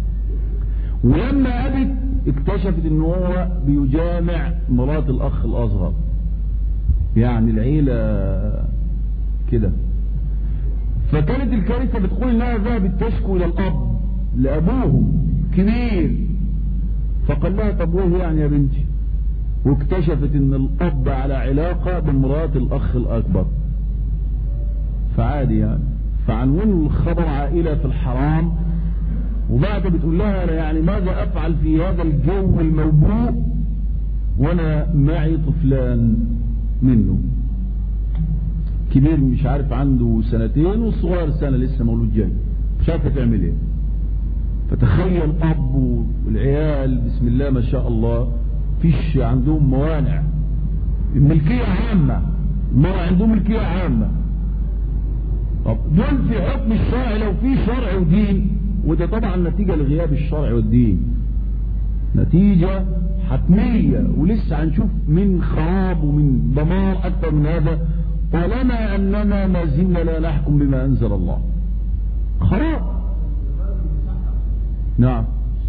ولما أبت اكتشفت ان هو بيجامع مرات الأخ الأصغر، يعني العيلة كده. فكانت الكارثة بتقول انها ذهبت تشكو الى الأب لأبوهم كبير، فقال لها طب ويه يعني يا بنتي؟ واكتشفت ان الأب على علاقة بمرات الأخ الأكبر، فعادي يعني، فعنون الخبر عائلة في الحرام. وبعد بتقول لها أنا يعني ماذا أفعل في هذا الجو الموبوء وأنا معي طفلان منه، كبير مش عارف عنده 2 والصغير سنة لسه مولود جاي، مش عارفة تعمل ايه. فتخيل أب والعيال بسم الله ما شاء الله فيش عندهم موانع، الملكية عامة، ما عندهم ملكية عامة. طب دول في حكم الشرع لو في شرع ودين، وده طبعا نتيجة لغياب الشرع والدين، نتيجة حتمية، ولسه هنشوف من خراب ومن دمار أكثر من هذا، طالما أننا ما زلنا لا نحكم بما أنزل الله. خراب. نعم.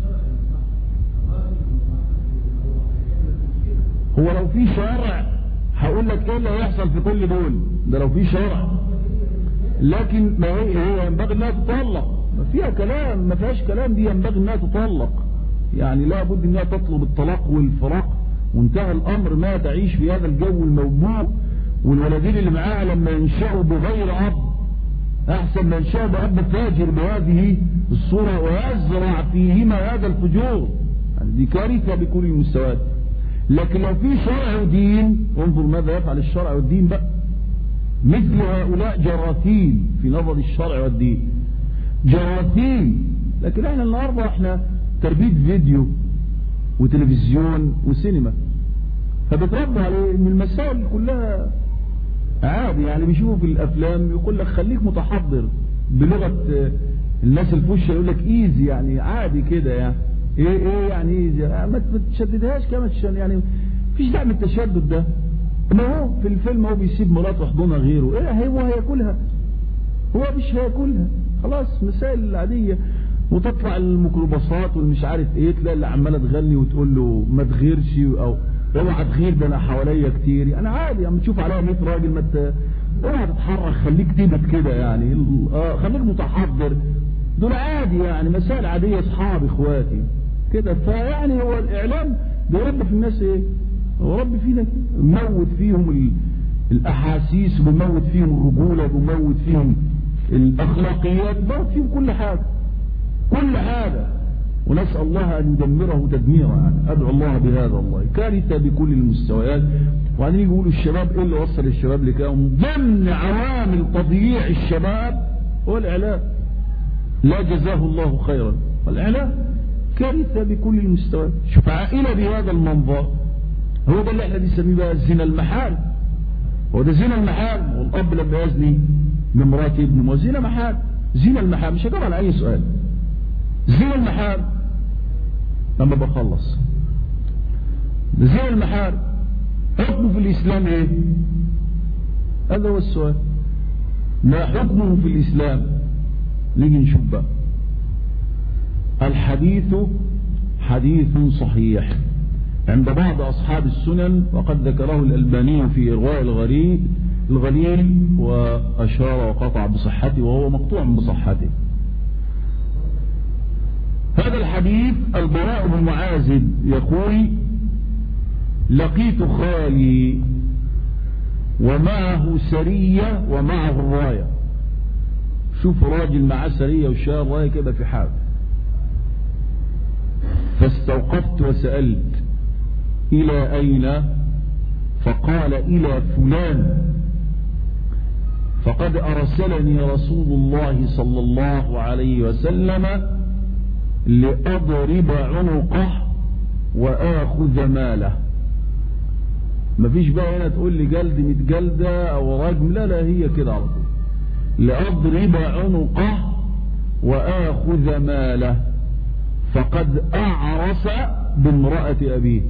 هو لو في شرع هقول لك ايه اللي هيحصل في كل دول، ده لو في شرع. لكن ما هي ينبغي انها تطلق، ما فيها كلام، ما فيهاش كلام، دي ينبغي انها تطلق، يعني لا بد انها تطلب الطلاق والفراق وانتهى الامر. ما تعيش في هذا الجو الموبوء، والولدين اللي معاها لما ينشأوا بغير اب احسن ما ينشأوا باب فاجر بهذه الصورة ويزرع فيهما هذا الفجور، يعني دي كارثة بكل المستويات. لكن لو في شرع ودين، انظر ماذا يفعل الشرع والدين بقى. مثل هؤلاء جراثيم في نظر الشرع والدين، جراثيم. لكن احنا النهارده احنا تربية فيديو وتلفزيون وسينما، فبتربى عليه ان المسائل كلها عادي. يعني بيشوفوا في الافلام يقول لك خليك متحضر، بلغة الناس الفوشة يقول لك ايزي، يعني عادي كده، يعني ايه يعني ايزي، ما تشددهاش كما يعني مفيش داعي من التشدد ده. ما هو في الفيلم هو بيسيب مراته وحضنها غيره، ايه هو هياكلها؟ هو مش هياكلها، خلاص مسائل عادية. وتطلع الميكروباصات والمش عارف ايه، تلاقي اللي عماله تغني وتقول له ما تغيرش او اوعى تغير، ده انا حواليا كتير. انا عادي اما تشوف عليها 100 راجل ما اوعى تتحرك، خليك تبت كده يعني، خليك متحضر، دول عادي يعني، مسائل عادية، اصحابي اخواتي كده. فيعني هو الاعلام بيربي في الناس ايه؟ هو ربي فينا كده، بيموت فيهم الاحاسيس، وبيموت فيهم الرجولة، وبيموت فيهم الاخلاقيات، بيموت فيهم كل حاجة، كل حاجة. ونسأل الله أن يدمره تدميرا، يعني أدعو الله بهذا. الله كارثة بكل المستويات. وبعدين يقولوا الشباب إيه اللي وصل الشباب لكده؟ ضمن عوامل تضييع الشباب هو الإعلام، لا جزاه الله خيرا. والإعلام كارثة بكل المستويات. شوف عائلة بهذا المنظر، هو ده اللي احنا بنسميه بقى زنا المحال. هو ده زنا المحال. والأب لما يزني بامرأة ابنه زنا محال، زنا المحال. مش هجاوب على أي سؤال، زنا المحال. لما بخلص زنا المحال حكمه في الإسلام ايه؟ هذا هو السؤال. ما حكمه في الإسلام؟ نيجي نشوف بقى. الحديث حديث صحيح عند بعض أصحاب السنن، وقد ذكره الألباني في إرواء الغليل وأشار وقطع بصحته، وهو مقطوع بصحته. هذا الحديث البراء بن معازب يقول: لقيت خالي ومعه سرية ومعه الراية. شوف راجل معه سرية وشاء الراية كده في حال. فاستوقفت وسألت: إلى أين؟ فقال: إلى فلان، فقد أرسلني رسول الله صلى الله عليه وسلم لأضرب عنقه وآخذ ماله. مفيش بقى هنا تقول لي جلد 100 جلدة أو رجم، لا لا، هي كده على طول، لأضرب عنقه وآخذ ماله، فقد أعرس بامرأة أبيه.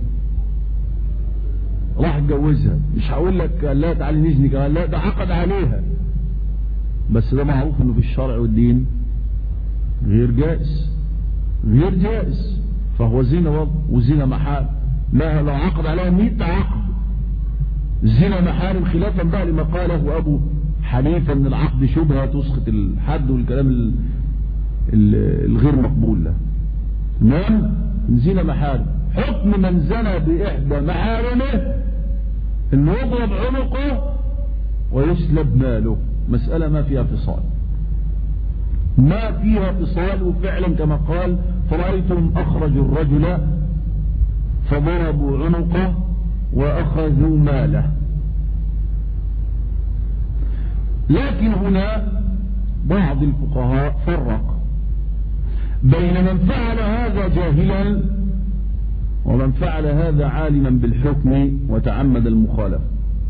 راح اتجوزها. مش هقول لك لا تعالي نزني كمان، لا، ده عقد عليها. بس ده معروف انه في الشرع والدين غير جائز، غير جائز، فهو زنا برضه، وزنا محال لها لو عقد عليها 100 عقد زنا محارم، خلافا بقى لما قاله أبو حنيفة ان العقد شبهة تسقط الحد والكلام الغير مقبول له. المهم زنا محارم، حكم من زنى بإحدى محارمه انه يضرب عنقه ويسلب ماله، مسألة ما فيها فصال، ما فيها فصال. وفعلا كما قال فرأيتم أخرجوا الرجل فضربوا عنقه وأخذوا ماله. لكن هنا بعض الفقهاء فرق بين من فعل هذا جاهلا ومن فعل هذا عالما بالحكم وتعمد المخالفة.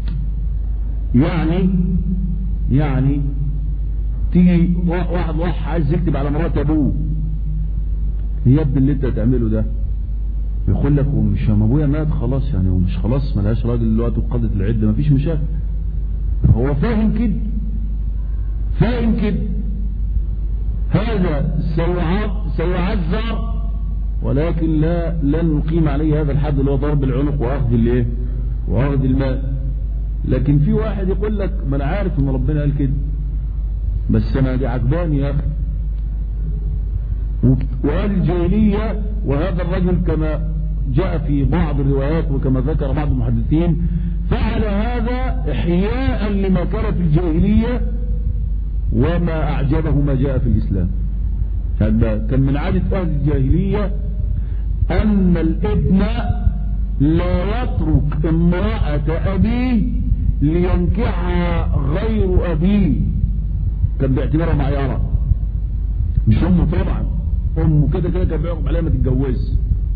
يعني تيجي واحد عايز يكتب على مرات ابوه، يا ابني اللي انت تعمله ده، يقول لك ومش ابويا مات خلاص يعني، ومش خلاص ملهاش راجل دلوقتي وقضت العده مفيش مشاكل. هو فاهم كده، فاهم كده، هذا سيعذر، ولكن لن نقيم عليه هذا الحد اللي هو ضرب العنق واخذ الايه واخذ المال. لكن في واحد يقول لك ما انا عارف ان ربنا قال كده بس انا دي عجباني يا اخي، وقال الجاهليه. وهذا الرجل كما جاء في بعض الروايات وكما ذكر بعض المحدثين فعل هذا احياء لما كان في الجاهليه وما اعجبه ما جاء في الاسلام. هذا كان من عادة اهل الجاهليه ان الابن لا يترك امرأة ابيه لينكحها غير ابيه، كان باعتبارها معيارة، مش امه طبعا، امه كده كده كان بيعقب عليها ما تتجوز.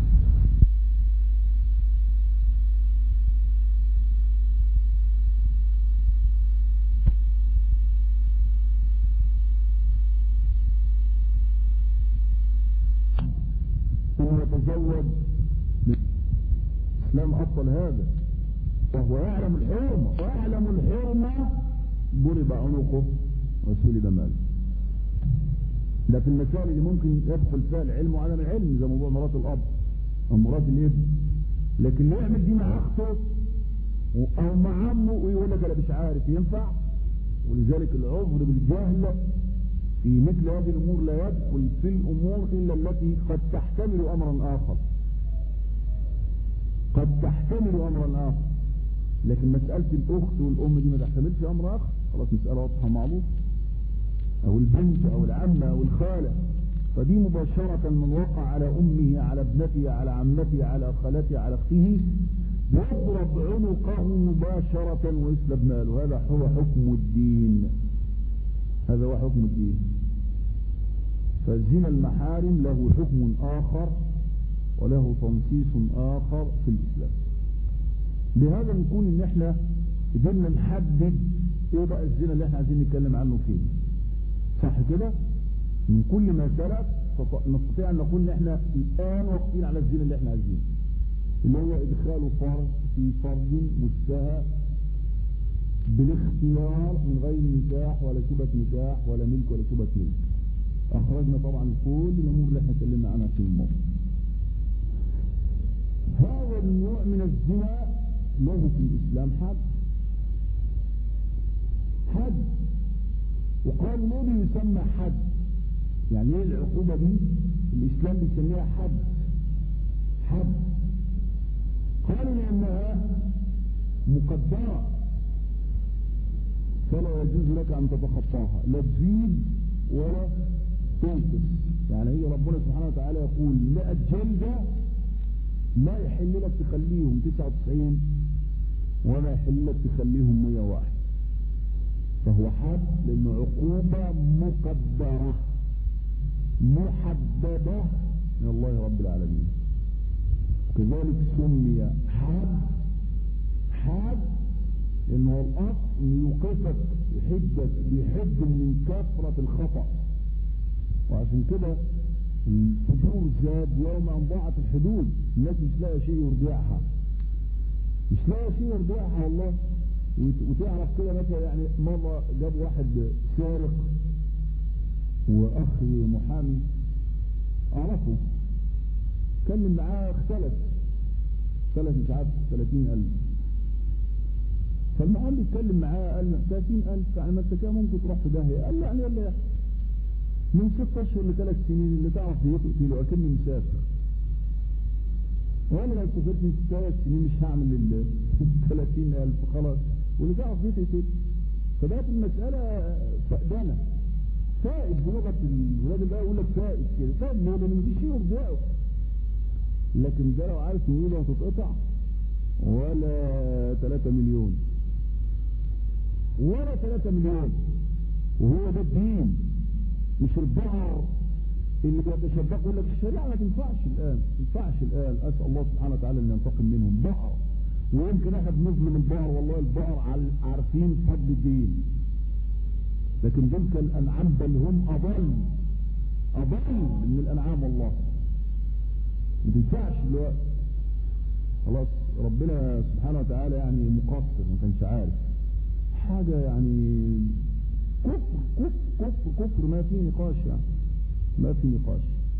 ثم يتزوج، الاسلام ابطل هذا، وهو يعلم الحرمة ضرب عنقه وسلب ماله. ده في المسائل اللي ممكن يدخل فيها العلم وعدم العلم، زي موضوع مرات الاب او مرات الابن. لكن اللي يعمل دي مع اخته او مع عمه ويقول لك انا مش عارف ينفع. ولذلك العذر بالجهل في مثل هذه الامور لا يدخل في الامور الا التي قد تحتمل امرا اخر، قد تحتمل امرا اخر. لكن مسألة الاخت والام دي ما تحتملش امر اخر، خلاص مسألة واضحة معروفة، او البنت او العمة او الخالة، فدي مباشرة من وقع على امه على ابنته على عمته على خالته على اخته يضرب عنقه مباشرة ويسلب ماله. هذا هو حكم الدين، هذا هو حكم الدين. فالزنا المحارم له حكم آخر وله تنصيص آخر في الإسلام. بهذا نكون ان احنا قدرنا نحدد ايه بقى الزنا اللي احنا عايزين نتكلم عنه فيه، صح كده؟ من كل ما سلف نستطيع ان نقول ان احنا الان واقفين على الزنا اللي احنا عايزينه، اللي هو ادخال فرد في فرد مشتهى بالاختيار من غير نكاح ولا شبهة نكاح ولا ملك ولا شبهة ملك. اخرجنا طبعا كل الامور اللي احنا اتكلمنا عنها في الموضوع. هذا النوع من الزنا له في الاسلام حد، وقال ليه يسمى حد؟ يعني ايه العقوبة دي؟ الاسلام بيسميها حد. قالوا لانها مقدرة فلا يجوز لك ان تتخطاها، لا تزيد ولا تنقص. يعني هي ربنا سبحانه وتعالى يقول 100 جلدة لا يحل لك تخليهم 99 ولا يحل لك تخليهم 101. فهو حد لانه عقوبة مقدرة محددة من الله رب العالمين. كذلك سمي حد لانه الاصل يوقفك بيحد من كثرة الخطأ. وعشان كده الفجور زاد يوم ان ضاعت الحدود، الناس مش لاقي شيء يرجعها، والله. وتعرف كده مثلا، يعني مرة جاب واحد سارق واخي محامي اعرفه، اتكلم معاه اختلف مش عارف 30,000. فالمحامي بيتكلم معاه قال له 30,000 يعني ما انت كده ممكن تروح في داهيه. قال له يعني ولا من 6 اشهر ل3 سنين اللي تعرف تقتله اكني مسافر، وانا لو سافرت من 3 سنين مش هعمل ال 30,000 خلاص، واللي تعرف تقتله. فبقت المساله فقدانه. فائد بلغه الولاد اللي يقول لك فائد كده، فائد ليه؟ لان مفيش شيء يرجعه. لكن ده لو عارف ان ايده هتتقطع ولا 3 مليون ولا 3 مليون، وهو ده الدين مش البعر اللي بيتشبكوا يقول لك الشريعه ما تنفعش الان، اسال الله سبحانه وتعالى ان ينتقم منهم. بعر، ويمكن احنا بنظلم البعر، والله البعر عارفين فضل الدين، لكن دول كالانعام بل هم اضل من الانعام. والله ما تنفعش دلوقتي، خلاص ربنا سبحانه وتعالى يعني مقصر، ما كانش عارف حاجه، يعني كفر ما في نقاش، يعني ما في نقاش.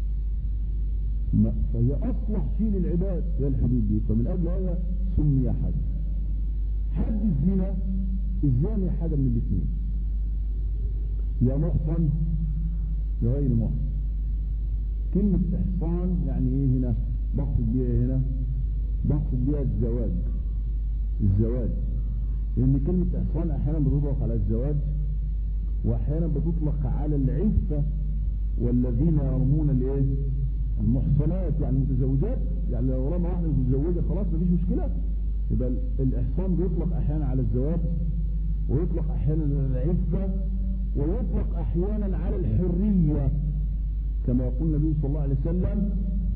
فهي اصلح شيء للعباد هي الحدود دي. فمن اجل هذا سمي حد الزنا. الزاني حاجه من الاثنين، يا محصن يا غير محصن. كلمه احصان يعني ايه هنا؟ بقصد بيها الزواج، لان كلمه احصان احيانا بتطلق على الزواج واحيانا بتطلق على العفه، والذين يرمون الايه؟ المحصنات، يعني المتزوجات. يعني لو رمى واحده متزوجه خلاص مفيش مشكله. يبقى الاحصان بيطلق احيانا على الزواج، ويطلق احيانا على العفه، ويطلق احيانا على الحريه، كما يقول النبي صلى الله عليه وسلم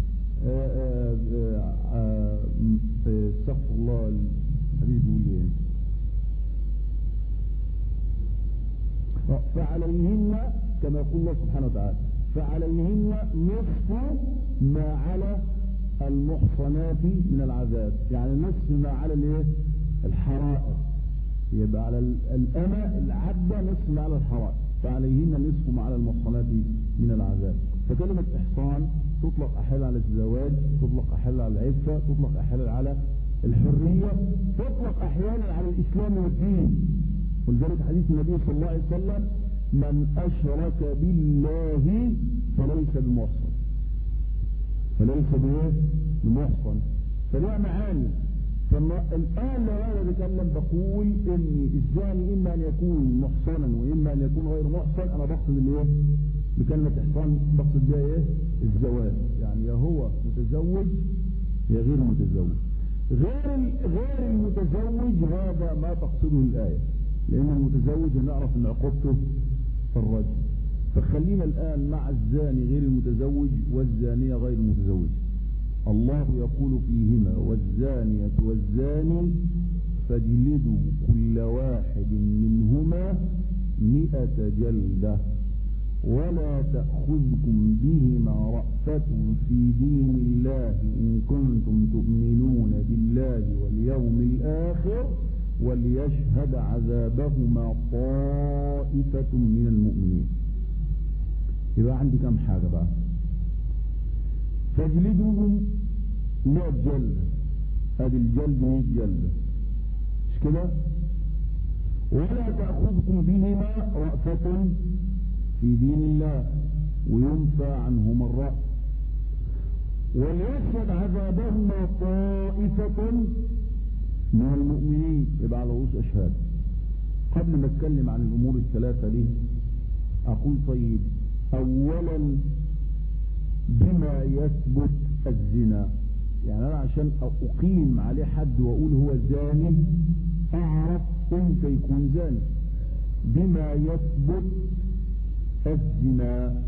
استغفر الله الحديث بيقول ايه؟ فعليهن كما يقول الله سبحانه وتعالى فعليهن نصف ما على المحصنات من العذاب، يعني نصف ما على الايه؟ الحرائر. يبقى على الأمة العبدة نصف ما على الحرائر، فعليهن نصف ما على المحصنات من العذاب. فكلمة إحصان تطلق أحيانا على الزواج، تطلق أحيانا على العفة، تطلق أحيانا على الحرية، تطلق أحيانا على الإسلام والدين. ولذلك حديث النبي صلى الله عليه وسلم: من أشرك بالله فليس بمحصن. فلها معاني. فالآن لو أنا بتكلم بقول إن الزاني إما أن يكون محصنا وإما أن يكون غير محصن، أنا بقصد الإيه؟ بكلمة إحصان بقصد بها إيه؟ الزواج، يعني يا هو متزوج يا غير متزوج. غير المتزوج هذا ما تقصده الآية، لأن المتزوج نعرف أن عقوبته الرجم. فخلينا الآن مع الزاني غير المتزوج والزانية غير المتزوج. الله يقول فيهما: والزانية والزاني فاجلدوا كل واحد منهما 100 جلدة ولا تأخذكم بهما رأفة في دين الله إن كنتم تؤمنون بالله واليوم الآخر وليشهد عذابهما طائفة من المؤمنين. يبقى عندي كم حاجة بقى؟ فاجلدوهم 100 جلدة، ادي الجلد 100 جلدة، مش كده؟ ولا تأخذكم بهما رأفة في دين الله وينفى عنهما الرأس وليشهد عذابهما طائفة من المؤمنين. يبقى على رؤوس أشهاد. قبل ما اتكلم عن الأمور الثلاثة دي أقول طيب، أولا بما يثبت الزنا. يعني أنا عشان أقيم عليه حد وأقول هو زاني أعرف امتى يكون زاني. بما يثبت الزنا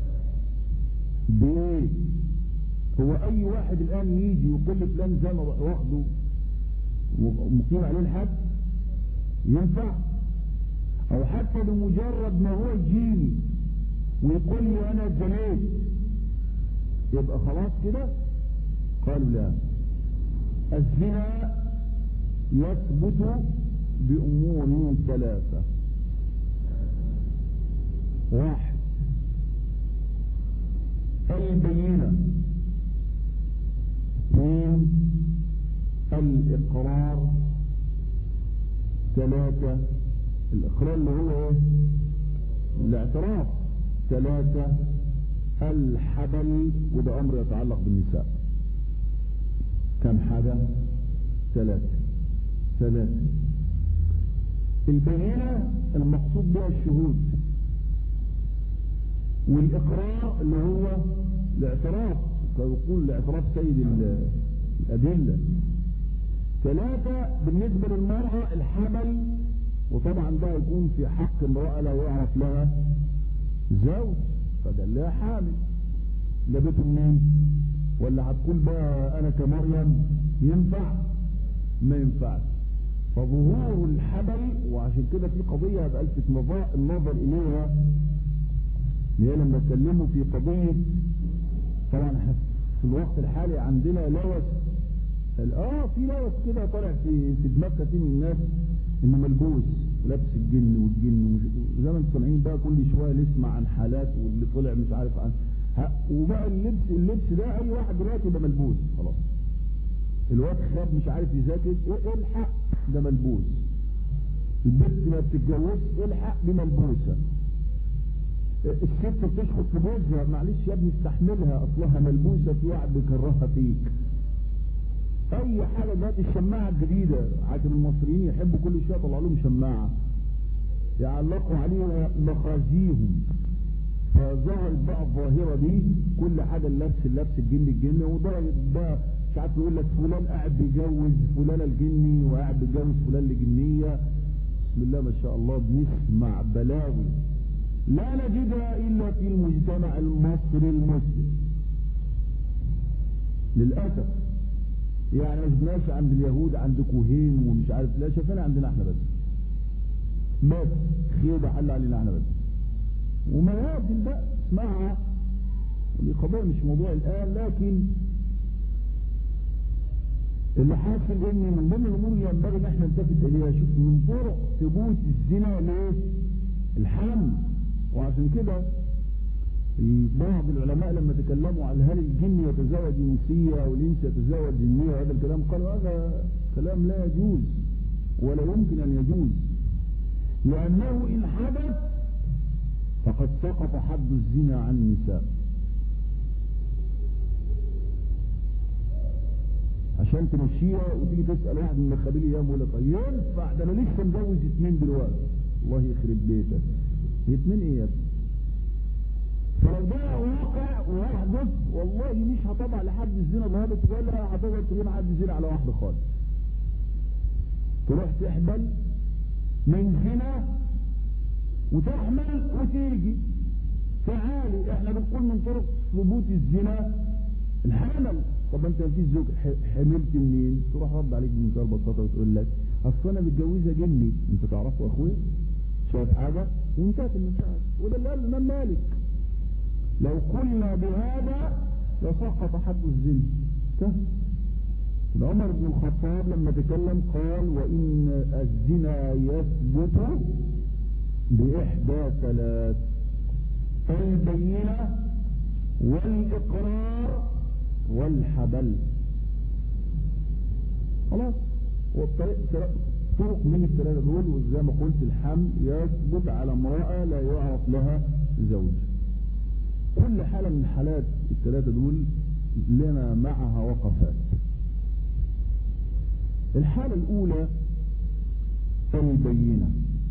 بايه؟ هو أي واحد الآن يجي يقول لي فلان زنا واخده ومقيم عليه الحد ينفع؟ أو حتى بمجرد ما هو يجيني ويقول لي أنا زنيت يبقى خلاص كده؟ قالوا لا، الزنا يثبت بأمور ثلاثة. 1، البينة. الإقرار. 3 الإقرار اللي هو ايه؟ الاعتراف. 3 الحبل، وده أمر يتعلق بالنساء. كم حاجة؟ 3. البينة المقصود بها الشهود، والإقرار اللي هو الاعتراف، يقول الاعتراف سيد الأدلة. 3 بالنسبة للمرأة الحمل، وطبعا ده يكون في حق امرأة لا يعرف لها زوج، فده لها حامل. جابته منين؟ ولا هتقول بقى أنا كمريم ينفع؟ ما ينفعش. فظهور الحمل، وعشان كده في قضية هبقى ألفت النظر إليها، اللي هي لما اتكلموا في قضية، طبعا في الوقت الحالي عندنا لوث، في لوث كده طالع في دماغ كثير من الناس انه ملبوس ولابس الجن والجن، زي ما انتم سامعين بقى كل شويه نسمع عن حالات واللي طلع مش عارف عن وبقى اللبس ده اي واحد دلوقتي يبقى ملبوس خلاص. الواد خاب مش عارف يذاكر، الحق ده ملبوس. البنت ما بتتجوزش، الحق دي ملبوسه. الست بتشخط في جوزها، معلش يا ابني استحملها اصلها ملبوسه، في واحد بيكرهها فيك. اي حاجه دلوقتي الشماعه الجديده، عشان المصريين يحبوا كل شويه يطلعوا لهم شماعه يعلقوا عليها مخازيهم، فظهرت بقى الظاهره دي، كل حاجه اللبس الجن، ودرجه بقى مش عارف يقول لك فلان قاعد بيجوز فلانه الجني وقاعد بيجوز فلان الجنيه. بسم الله ما شاء الله، بنسمع بلاوي لا نجدها الا في المجتمع المصري المسلم للاسف. يعني ما شفناش عند اليهود، عند كوهين ومش عارف، لا شفنا عندنا احنا بس خيبه حل علينا احنا بس. ومنازل بقى اسمعها، ودي قضيه مش موضوع الان، لكن اللي حاصل ان من ضمن الامور اللي ينبغي ان احنا نلتفت اليها، شوف من طرق ثبوت الزنا ليه؟ الحمل. وعشان كده بعض العلماء لما تكلموا عن هل الجن يتزوج انسيه او الانس يتزوج جنيه، هذا الكلام قالوا هذا كلام لا يجوز ولا يمكن ان يجوز، لانه ان حدث فقد سقط حد الزنا عن النساء. عشان تمشيها وتيجي تسال واحد من الخبيل يقول لك ينفع ده انا لسه مجوز 2 دلوقتي، الله يخرب بيتك، 2 ايه يا ابني؟ فلو ده واقع ويحدث والله مش هطبع لحد الزنا ضابط ولا هتقدر تجيب حد زنا على واحده خالص. تروح تحبل من زنا وتحمل وتيجي تعالي، احنا بنقول من طرق ثبوت الزنا الحمل. طب انت مفيش زوج، حملت منين؟ تروح رد عليك بمنتهى البساطه وتقول لك اصل انا متجوزه جني. انت تعرفه اخويا؟ شايف حاجه؟ وانتهت المسائل. وده اللي قال الامام مالك لو قلنا بهذا لسقط حد الزنا. عمر بن الخطاب لما تكلم قال وإن الزنا يثبت بإحدى 3: البينة والإقرار والحبل. خلاص، والطريق طرق من ال3 دول، وزي ما قلت الحمل يثبت على امرأة لا يعرف لها زوج. كل حالة من حالات ال3 دول لنا معها وقفات. الحالة الأولى البينة.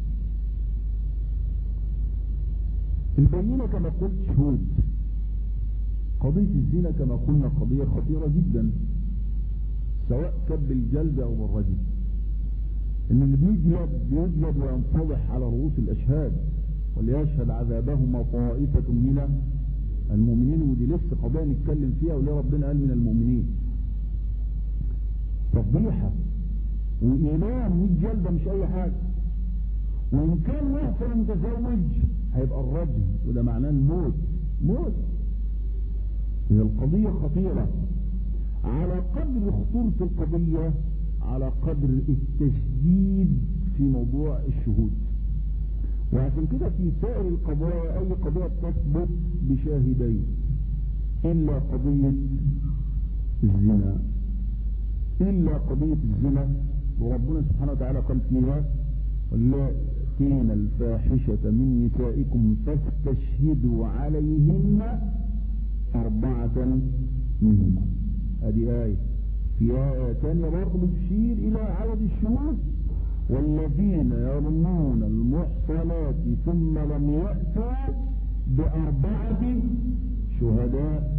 البينة كما قلت شهود. قضية الزنا كما قلنا قضية خطيرة جدا، سواء كان بالجلد أو بالرجم. إن اللي بيجلد وينفضح على رؤوس الأشهاد وليشهد عذابهما طائفة من المؤمنين، ودي لسه قضية نتكلم فيها، وليه ربنا قال من المؤمنين. تفضيحة وإيمان 100 جلدة مش أي حاجة. وإن كان محسن متزوج هيبقى الرجم، وده معناه الموت. موت. هي القضية خطيرة. على قدر خطورة القضية على قدر التشديد في موضوع الشهود. وعشان كده في سائر القضايا أي قضية تثبت بشاهدين، إلا قضية الزنا، إلا قضية الزنا. وربنا سبحانه وتعالى قال فيها: واللاتين الفاحشة من نسائكم فاستشهدوا عليهن 4 منكم. هذه آية. في آية ثانية برضه بتشير إلى عدد الشهود: والذين يرمون المحصنات ثم لم يأتوا ب4 شهداء.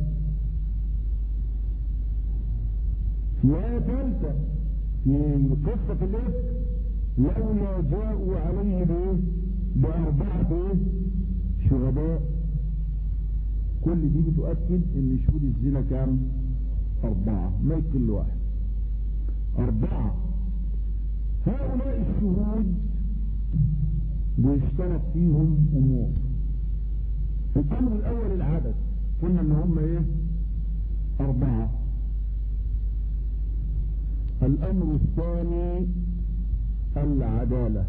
في آية ثالثة في قصة الإفك: لولا جاءوا عليه ب4 شهداء. كل دي بتؤكد ان شهود الزنا كام؟ 4، ما يكل واحد 4. هؤلاء الشهود بيشترط فيهم امور. الامر الاول العدد، قلنا ان هم 4. الامر الثاني العدالة،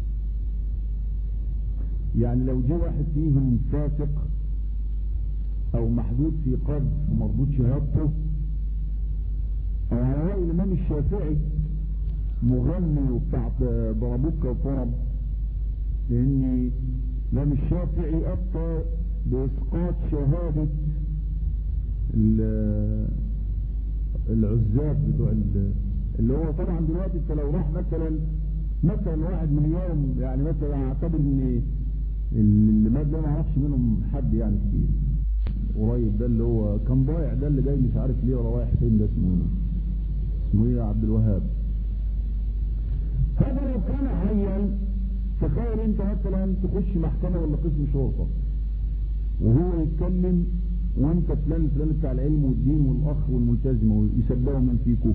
يعني لو جه واحد فيهم فاسق او محدود في قذف ومردود شهادته، او على رأي الامام الشافعي مغني وبتاع ضربوكة وطرب، لان الامام الشافعي افتى باسقاط شهادة العزاب بتوع اللي هو طبعا دلوقتي انت لو راح مثلا 1 مليون، يعني مثلا اعتبر ان اللي مات ده ما اعرفش منهم حد يعني كتير قريب، ده اللي هو كان ضايع، ده اللي جاي مش عارف ليه ولا رايح فين، ده اسمه ايه؟ عبد الوهاب. هذا لو كان حيا، تخيل انت مثلا تخش محكمة ولا قسم شرطة وهو يتكلم وانت فلان بتاع العلم والدين والاخ والملتزم، ويسبقوا من فيكم.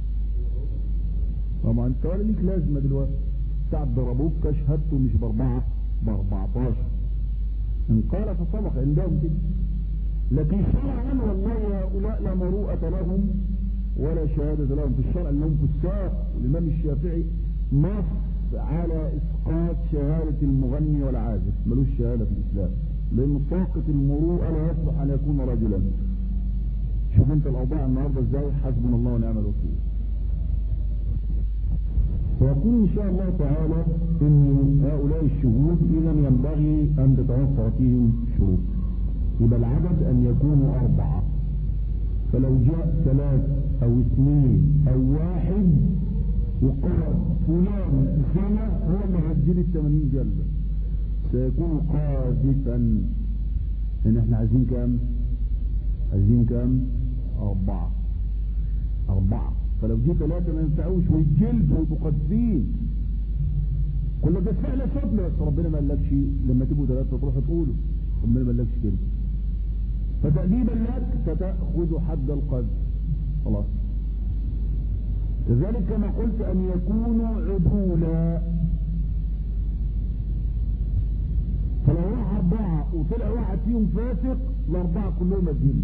طبعا انت ولا ليك لازمة دلوقتي. بتاع ضربوك شهادته مش ب4 ب14. ان قال فصدق عندهم كده. لكن شرعا والله هؤلاء لا مروءة لهم ولا شهادة لهم في الشرع، انهم فساق. والامام الشافعي نص على اسقاط شهادة المغني والعازف، ملوش شهادة في الاسلام، لان ساقط المروءة لا يصلح ان يكون رجلا. شوف انت الاوضاع النهارده ازاي، حسبنا الله ونعم الوكيل. ويقول ان شاء الله تعالى ان هؤلاء الشهود اذا ينبغي ان تتوفر فيهم شروط. يبقى العدد ان يكونوا 4. فلو جاء 3 أو 2 أو 1 وقال فلان زنا، هو اللي هيجيب 80 جلدة، سيكون قاذفا. ان احنا عايزين كام؟ 4. فلو جه 3 ما ينفعوش، والجلد وتقذفين. كل ده فعل شبل، بس ربنا ما قالكش لما تبقوا 3 تروحوا تقولوا، ربنا ما قالكش كده. فتأديبا لك ستأخذ حد القذف خلاص. كذلك كما قلت ان يكونوا عدولا. فلو راح 4 وطلع واحد فيهم فاسق، ال4 كلهم الجن.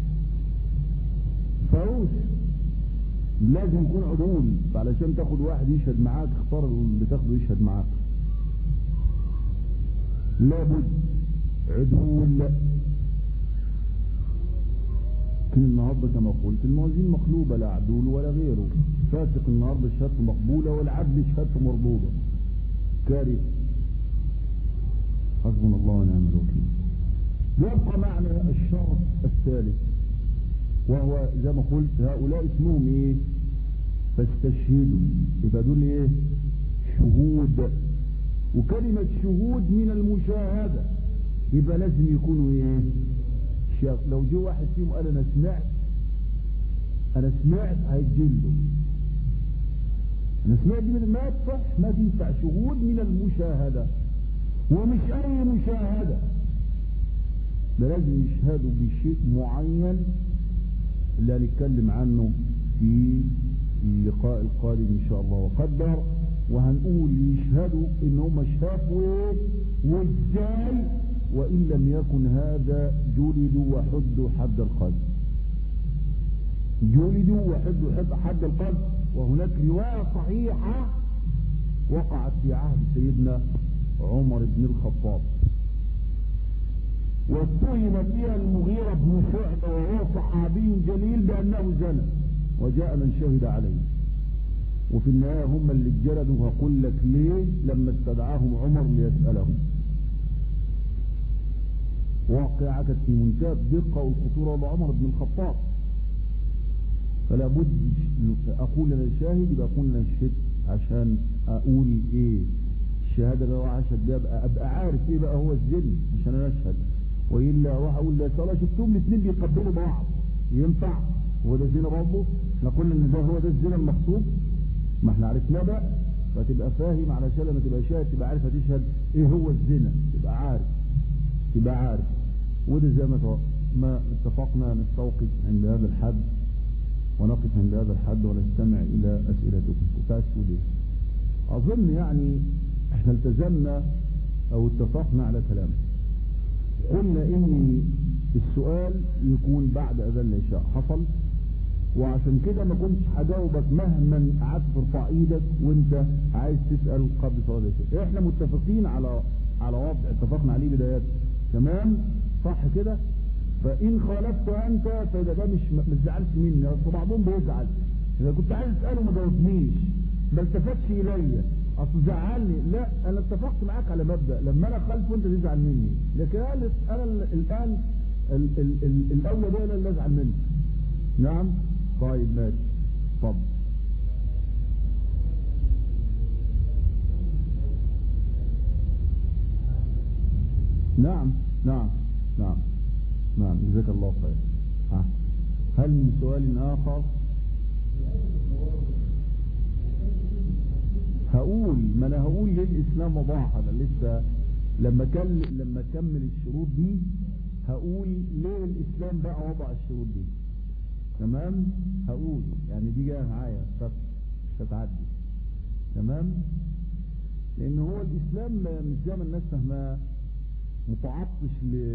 فاوش لازم يكون عدول، علشان تاخد واحد يشهد معاك، اختار اللي تاخده يشهد معاك. لابد عدول. لكن النهارده كما قلت الموازين مقلوبه، لا عدول ولا غيره. فاسق النهارده شهادته مقبوله والعدل شهادته مردوده. كارثه. حسبنا الله ونعم الوكيل. يبقى معنى الشرط الثالث، وهو زي ما قلت هؤلاء اسمهم ايه؟ فاستشهدوا. يبقى دول شهود. وكلمة شهود من المشاهدة، يبقى لازم يكونوا لو جه واحد فيهم قال انا سمعت هيتجلدوا. انا سمعت دي ما يصح، ما تنفع. شهود من المشاهدة، ومش اي مشاهدة، ده لازم يشهدوا بشيء معين اللي هنتكلم عنه في اللقاء القادم ان شاء الله وقدر. وهنقول يشهدوا ان هم شافوا وازاي، وان لم يكن هذا جلدوا وحدوا حد القذف. جلدوا وحدوا حد القذف. وهناك رواية صحيحة وقعت في عهد سيدنا عمر بن الخطاب، واتهم فيها المغيرة بن شعبة وهو صحابي جليل بأنه زنى، وجاء من شهد عليه، وفي النهاية هم اللي اتجلدوا. هقول لك ليه لما استدعاهم عمر ليسألهم. واقعة كانت في منتهى الدقة والخطورة لعمر بن الخطاب، فلا بد أقول أنا شاهد، يبقى أقول أنا شهدت عشان أقول إيه الشهادة بقى، عشان ده أبقى عارف إيه بقى هو الزنا عشان أنا أشهد. وإلا أروح أقول لا صلاة شفتهم الاثنين بيقبلوا بعض، ينفع هو ده الزنا برضه؟ احنا قلنا إن ده هو ده الزنا المقصود، ما احنا عرفناه بقى، فتبقى فاهم علشان لما تبقى شاهد تبقى عارف هتشهد إيه هو الزنا، تبقى عارف. وده زي ما اتفقنا نستوقف عند هذا الحد ونقف عند هذا الحد ونستمع إلى أسئلتكم. كنت عايز تقول إيه؟ أظن يعني احنا التزمنا أو اتفقنا على كلام، قلنا إن السؤال يكون بعد أذان العشاء حصل، وعشان كده ما كنتش هجاوبك مهما قعدت ترفع ايدك وانت عايز تسأل قبل صلاة العشاء. احنا متفقين على وضع اتفقنا عليه بدايات، تمام صح كده؟ فإن خالفت أنت فإذا ده مش زعلت مني، أصل بعضهم بيزعل إذا كنت عايز أسأله ما جاوبنيش ما التفتش إليا أصل زعلني. لا، أنا اتفقت معاك على مبدأ، لما أنا خالف وأنت تزعل مني، لكن أنا الآن الأولى ده اللي أزعل منه. نعم طيب ماشي طب نعم نعم نعم نعم جزاك الله خير. هل من سؤال آخر؟ ما أنا هقول ليه الإسلام وضعها ده لسه لما أكمل الشروط دي هقول ليه الإسلام بقى وضع الشروط دي. تمام هقول يعني دي جايه معايا مش هتعدي. تمام لأن هو الإسلام مش زي ما الناس فاهماه متعطش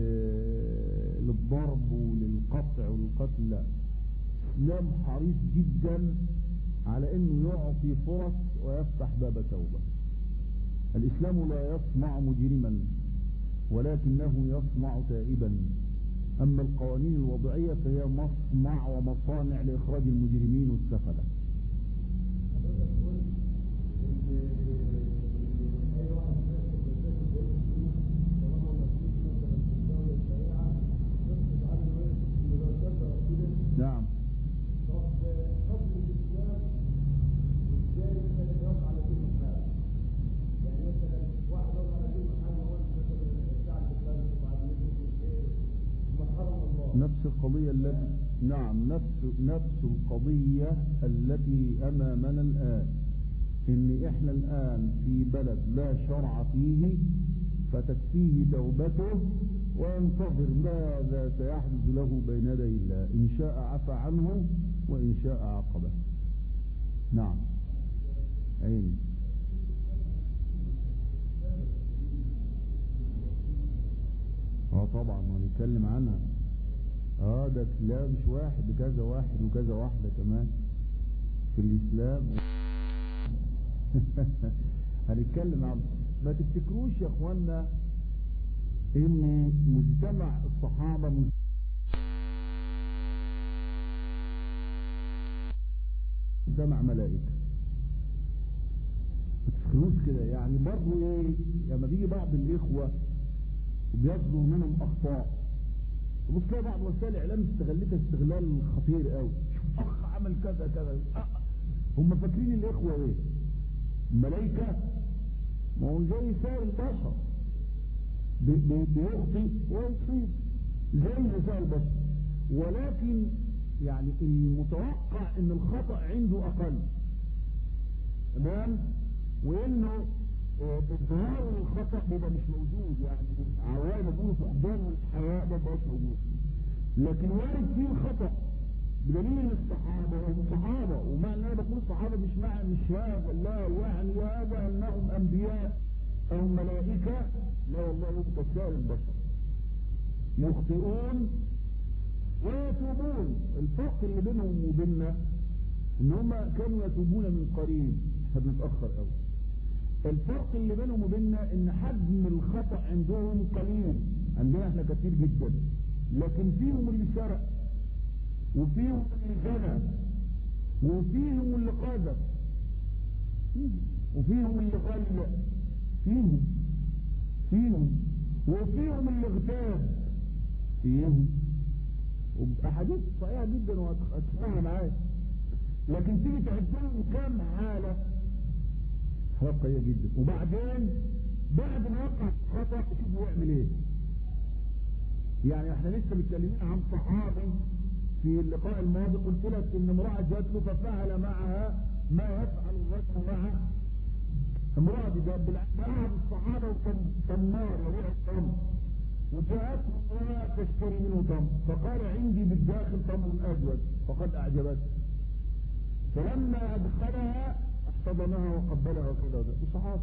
للضرب وللقطع وللقتل. لا، الإسلام حريص جدا على انه يعطي فرص ويفتح باب توبة. الإسلام لا يصنع مجرما ولكنه يصنع تائبا، اما القوانين الوضعية فهي مصنع ومصانع لإخراج المجرمين والسفلة. نعم نفس القضية التي نفس القضية التي أمامنا الآن، إن إحنا الآن في بلد لا شرع فيه فتكفيه توبته وينتظر ماذا سيحدث له بين يدي الله، إن شاء عفى عنه وإن شاء عاقبه. نعم عيني. طبعا هنتكلم عنها. ده لا مش واحد، كذا واحد وكذا واحدة كمان في الإسلام. هنتكلم عن ما تفتكروش يا اخوانا ان مجتمع الصحابة مجتمع ملائكة. ما تفتكروش كده، يعني برضو ايه لما بيجي بعض الاخوة وبيصدر منهم اخطاء، بص تلاقي بعض وسائل الاعلام استغلتها استغلال خطير قوي، شوف اخ عمل كذا كذا. هم فاكرين الاخوة ايه؟ ملائكة؟ ما هو زي سائر البشر بيخطئ ويصيب زي سائر البشر، ولكن يعني المتوقع ان الخطأ عنده اقل. تمام؟ وانه الظهار الخطأ بيبقى مش موجود، يعني عوائل يقولوا فقدان الحياء ده مش موجود، لكن وارد فيه الخطأ بدليل الصحابة هم صحابة. ومعنى ان انا بقول الصحابة مش هذا لا يعني هذا انهم انبياء او ملائكة، لا والله يبقى سائر البشر يخطئون ويتوبون. الفرق اللي بينهم وبيننا ان هم كانوا يتوبون من قريب، احنا بنتأخر قوي. الفرق اللي بينهم وبيننا ان حجم الخطأ عندهم قليل، عندنا احنا كتير جدا، لكن فيهم اللي سرق وفيهم اللي زنى وفيهم اللي قذف وفيهم اللي غلق فيهم وفيهم اللي اغتاب فيهم، وأحاديث صحيحة جدا وهتسمعها معايا. لكن تيجي تعدهم كام حالة قوية جدا، وبعدين بعد ما وقع خطأ شوفوا يعمل ايه. يعني احنا لسه متكلمين عن صحابي في اللقاء الماضي، قلت لك ان امرأة جات له ففعل معها ما يفعل الرجل مع امرأة بعض الصحابة وكان تمار وبيع التمر، وجاءته امرأة تشتري منه تمر فقال عندي بالداخل تمر اسود فقد اعجبته، فلما ادخلها احتضنها وقبلها وكذا وصحابه.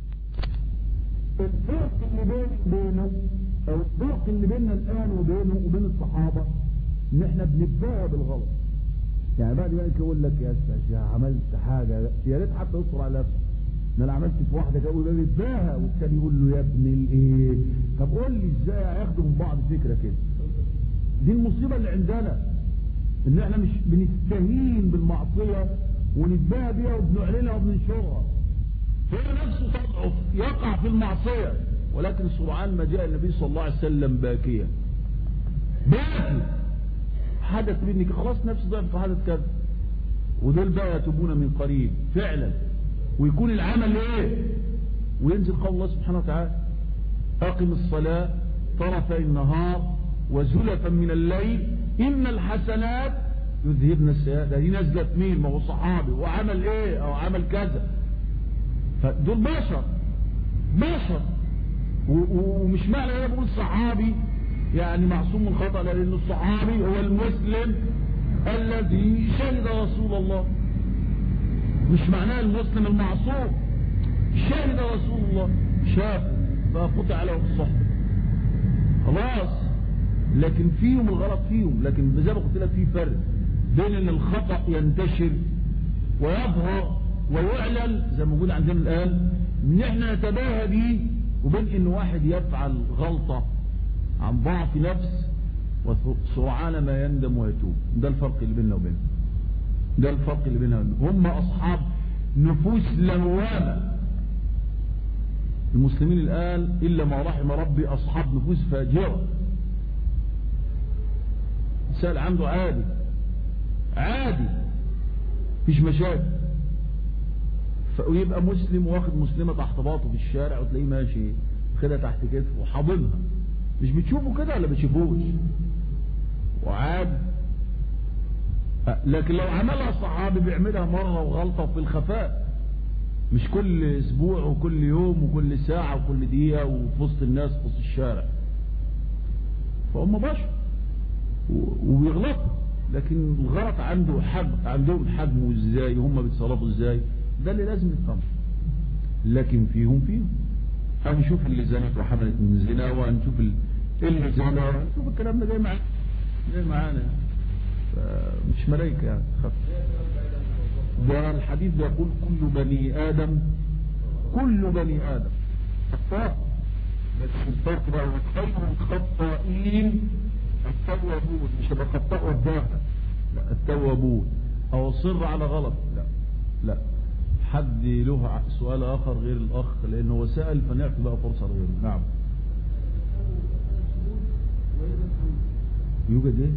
الفرق اللي بينه او الفرق اللي بيننا الان وبينه وبين الصحابة ان احنا بنتباهى بالغلط. يعني بعد ذلك يقول لك يا استاذ عملت حاجة يا ريت حتى يصر على نفسه ان انا عملت في واحدة كده بيتباهى، والثاني يقول له يا ابن الايه. طب قول لي ازاي هياخدوا من بعض فكرة كده؟ دي المصيبة اللي عندنا، ان احنا مش بنستهين بالمعصية ونتباهى بيها وبنعلنها وبننشرها. هو نفسه تضعف يقع في المعصية، ولكن سرعان ما جاء النبي صلى الله عليه وسلم باكيا باكي حدث منك خلاص نفسه ضعف حدث كذا، ودول بقى يتوبون من قريب فعلا، ويكون العمل ايه؟ وينزل قول الله سبحانه وتعالى اقم الصلاة طرفي النهار وزلفا من الليل ان الحسنات يذهبن السيئات. دي نزلت مين؟ ما هو صحابي وعمل ايه او عمل كذا. فدول بشر ومش معنى انا بقول صحابي يعني معصوم من خطأ، لان الصحابي هو المسلم الذي شهد رسول الله، مش معناه المسلم المعصوم. شهد رسول الله شاف فقطع له الصحبة خلاص، لكن فيهم الغلط فيهم. لكن زي ما قلت لك في فرق بين ان الخطأ ينتشر ويظهر ويعلن زي ما موجود عندنا الآن ان احنا نتباهى به، وبين ان واحد يفعل غلطة عن ضعف نفس وسرعان ما يندم ويتوب. ده الفرق اللي بيننا وبينهم، ده الفرق اللي بيننا وبينهم. هم اصحاب نفوس لوامة. المسلمين الآن إلا ما رحم ربي أصحاب نفوس فاجرة. إنسان عنده عادي مفيش مشاكل، ويبقى مسلم واخد مسلمة تحت باطه في الشارع وتلاقيه ماشي كده تحت كتفه وحاضنها. مش بتشوفوا كده ولا بتشوفوش؟ وعادي. لكن لو عملها صحابي بيعملها مرة وغلطة في الخفاء، مش كل اسبوع وكل يوم وكل ساعة وكل دقيقة وفي وسط الناس في وسط الشارع. فهم بشر وبيغلطوا، لكن الغلط عندهم حجمه ازاي، هم بيتصرفوا ازاي، ده اللي لازم نفهمه. لكن فيهم هنشوف اللي زنت وحملت من زنا، وهنشوف اللي زنا، هنشوف الكلام ده جاي معانا مش ملايكة يعني. ده الحديث بيقول كل بني آدم خطاء، بس الفرق بقى خير الخطائين التوابون، مش هبقى خطاء والداهة، لا التوابون. او اصر على غلط، لا حد له سؤال اخر غير الاخ، لانه هو سأل فنعطي بقى فرصة غيره. نعم. يوجد ايه؟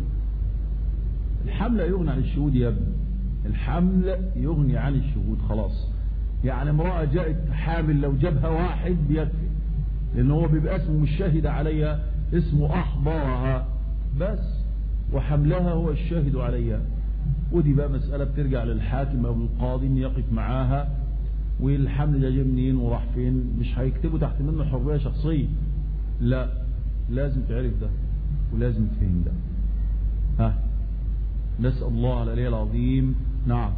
الحمل يغني عن الشهود يا ابني، الحمل يغني عن الشهود خلاص. يعني امرأة جاءت حامل لو جابها واحد بيكفي، لأنه هو بيبقى اسمه مش شاهد عليها، اسمه أحضرها بس، وحملها هو الشاهد عليها. ودي بقى مسألة بترجع للحاكم أو للقاضي إن يقف معاها، والحمل ده جه منين وراح فين. مش هيكتبوا تحت منه حرية شخصية، لا لازم تعرف ده ولازم تفهم ده. نسأل الله العلي العظيم. نعم.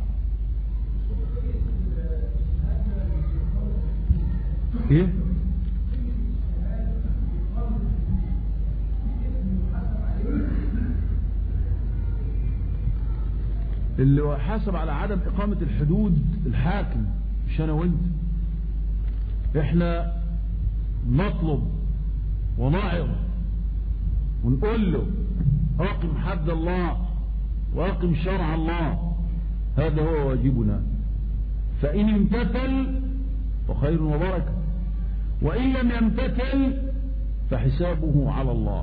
ايه اللي حاسب على عدم اقامة الحدود؟ الحاكم، مش انا وانت. احنا نطلب ونعظ ونقول له أقم حد الله وأقم شرع الله، هذا هو واجبنا. فإن امتثل فخير وبركة، وإن لم يمتثل فحسابه على الله.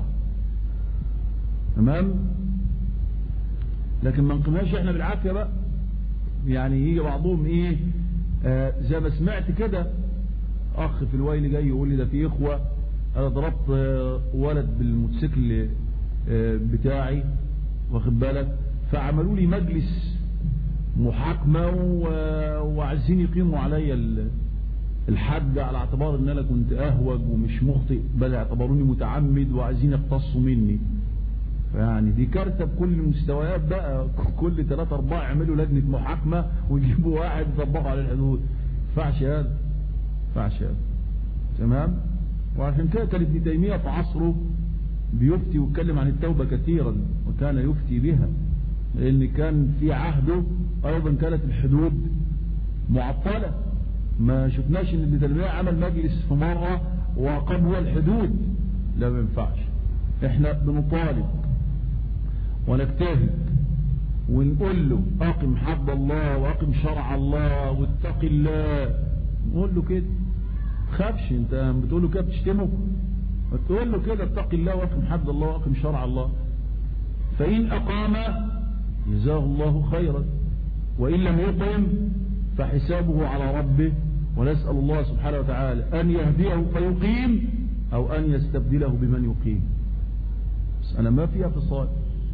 تمام؟ لكن ما نقيمهاش احنا بالعافية بقى. يعني يجي بعضهم ايه زي ما سمعت كده اخ في الويل جاي يقول لي ده في اخوة انا ضربت ولد بالموتوسيكل بتاعي، واخد بالك، فعملوا لي مجلس محاكمة وعايزين يقيموا عليا الحد على اعتبار ان انا كنت اهوج ومش مخطئ، بل اعتبروني متعمد وعايزين يقتصوا مني. يعني دي كارثة بكل المستويات بقى. كل 3-4 يعملوا لجنة محاكمة ويجيبوا واحد يطبقوا على الحدود. فعش هذا، فعش هذا. تمام؟ وعشان كده كان ابن تيمية في عصره بيفتي ويتكلم عن التوبة كثيرا، وكان يفتي بها، لأن كان في عهده أيضا كانت الحدود معطلة. ما شفناش ان ابن تيمية عمل مجلس في مرة وقام هو الحدود. لا، ما ينفعش. احنا بنطالب ونجتهد ونقول له اقم حد الله واقم شرع الله واتق الله. نقول له كده، خافش. انت بتقول له كده بتشتمه؟ تقول له كده اتق الله واقم حد الله واقم شرع الله. فإن أقام جزاه الله خيرا، وإن لم يقم فحسابه على ربه. ونسأل الله سبحانه وتعالى أن يهديه فيقيم أو أن يستبدله بمن يقيم. بس أنا ما فيها فصال.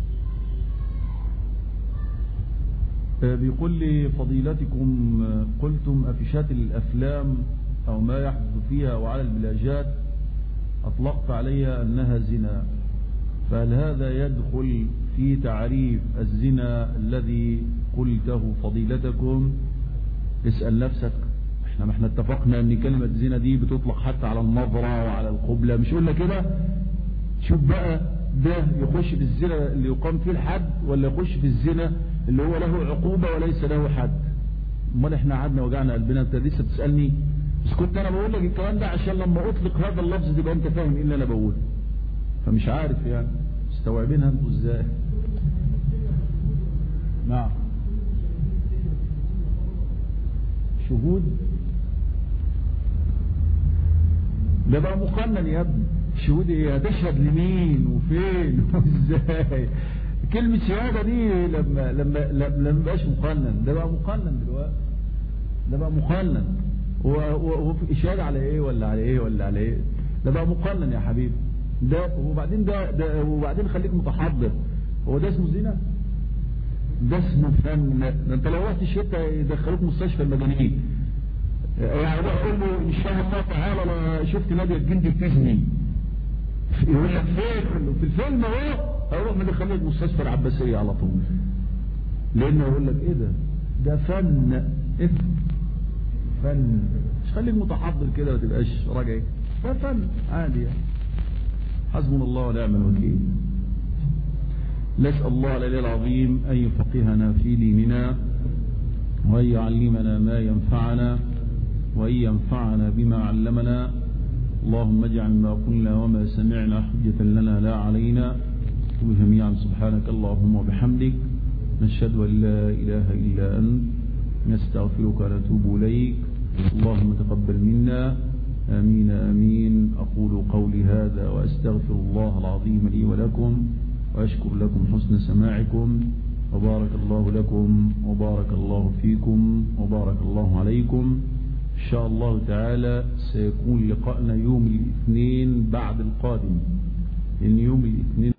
بيقول لي فضيلتكم قلتم أفشات الأفلام أو ما يحدث فيها وعلى البلاجات أطلقت عليها أنها زنا، فهل هذا يدخل في تعريف الزنا الذي قلته فضيلتكم؟ اسأل نفسك. ما احنا اتفقنا ان كلمة زنا دي بتطلق حتى على النظرة وعلى القبلة، مش قلنا كده؟ شوف بقى، ده يخش في الزنا اللي يقام فيه الحد ولا يخش في الزنا اللي هو له عقوبة وليس له حد؟ امال احنا قعدنا وجعنا قلبنا. انت لسه بتسألني؟ بس كنت انا بقول لك الكلام ده عشان لما اطلق هذا اللفظ تبقى انت فاهم ايه اللي انا بقوله. فمش عارف يعني مستوعبينها انتوا ازاي؟ نعم. شهود ده بقى مقنن يا ابني. شهود ايه؟ هتشهد لمين وفين وازاي؟ كلمة شهادة دي لما بقاش مقنن. ده بقى مقنن دلوقتي. ده بقى مقنن. وشهادة على ايه ولا على ايه ولا على ايه؟ ده بقى مقنن يا حبيبي. ده وبعدين ده وبعدين خليك متحضر. هو ده اسمه زنا؟ ده اسمه فن. ده انت لو رحت الشتاء يدخلوك مستشفى المجانين. يعني بقول له ان شاء الله تعالى انا شفت نادية الجندي بتزني، يقول لك فين؟ في الفيلم اهو. اروح مدخلك مستشفى العباسية على طول، لانه يقول لك ايه ده فن. ايه فن؟ مش خليك متحضر كده ما تبقاش راجع. ده فن عادي يعني. حسبنا الله ونعم الوكيل. نسأل الله العلي العظيم أن يفقهنا في ديننا وأن يعلمنا ما ينفعنا وأن ينفعنا بما علمنا. اللهم اجعل ما قلنا وما سمعنا حجة لنا لا علينا. وجميعا سبحانك اللهم وبحمدك نشهد أن لا إله إلا أنت نستغفرك ونتوب إليك. اللهم تقبل منا. آمين آمين. أقول قولي هذا وأستغفر الله العظيم لي ولكم، وأشكر لكم حسن سماعكم، وبارك الله لكم وبارك الله فيكم وبارك الله عليكم. إن شاء الله تعالى سيكون لقاءنا يوم الاثنين بعد القادم، إن يوم الاثنين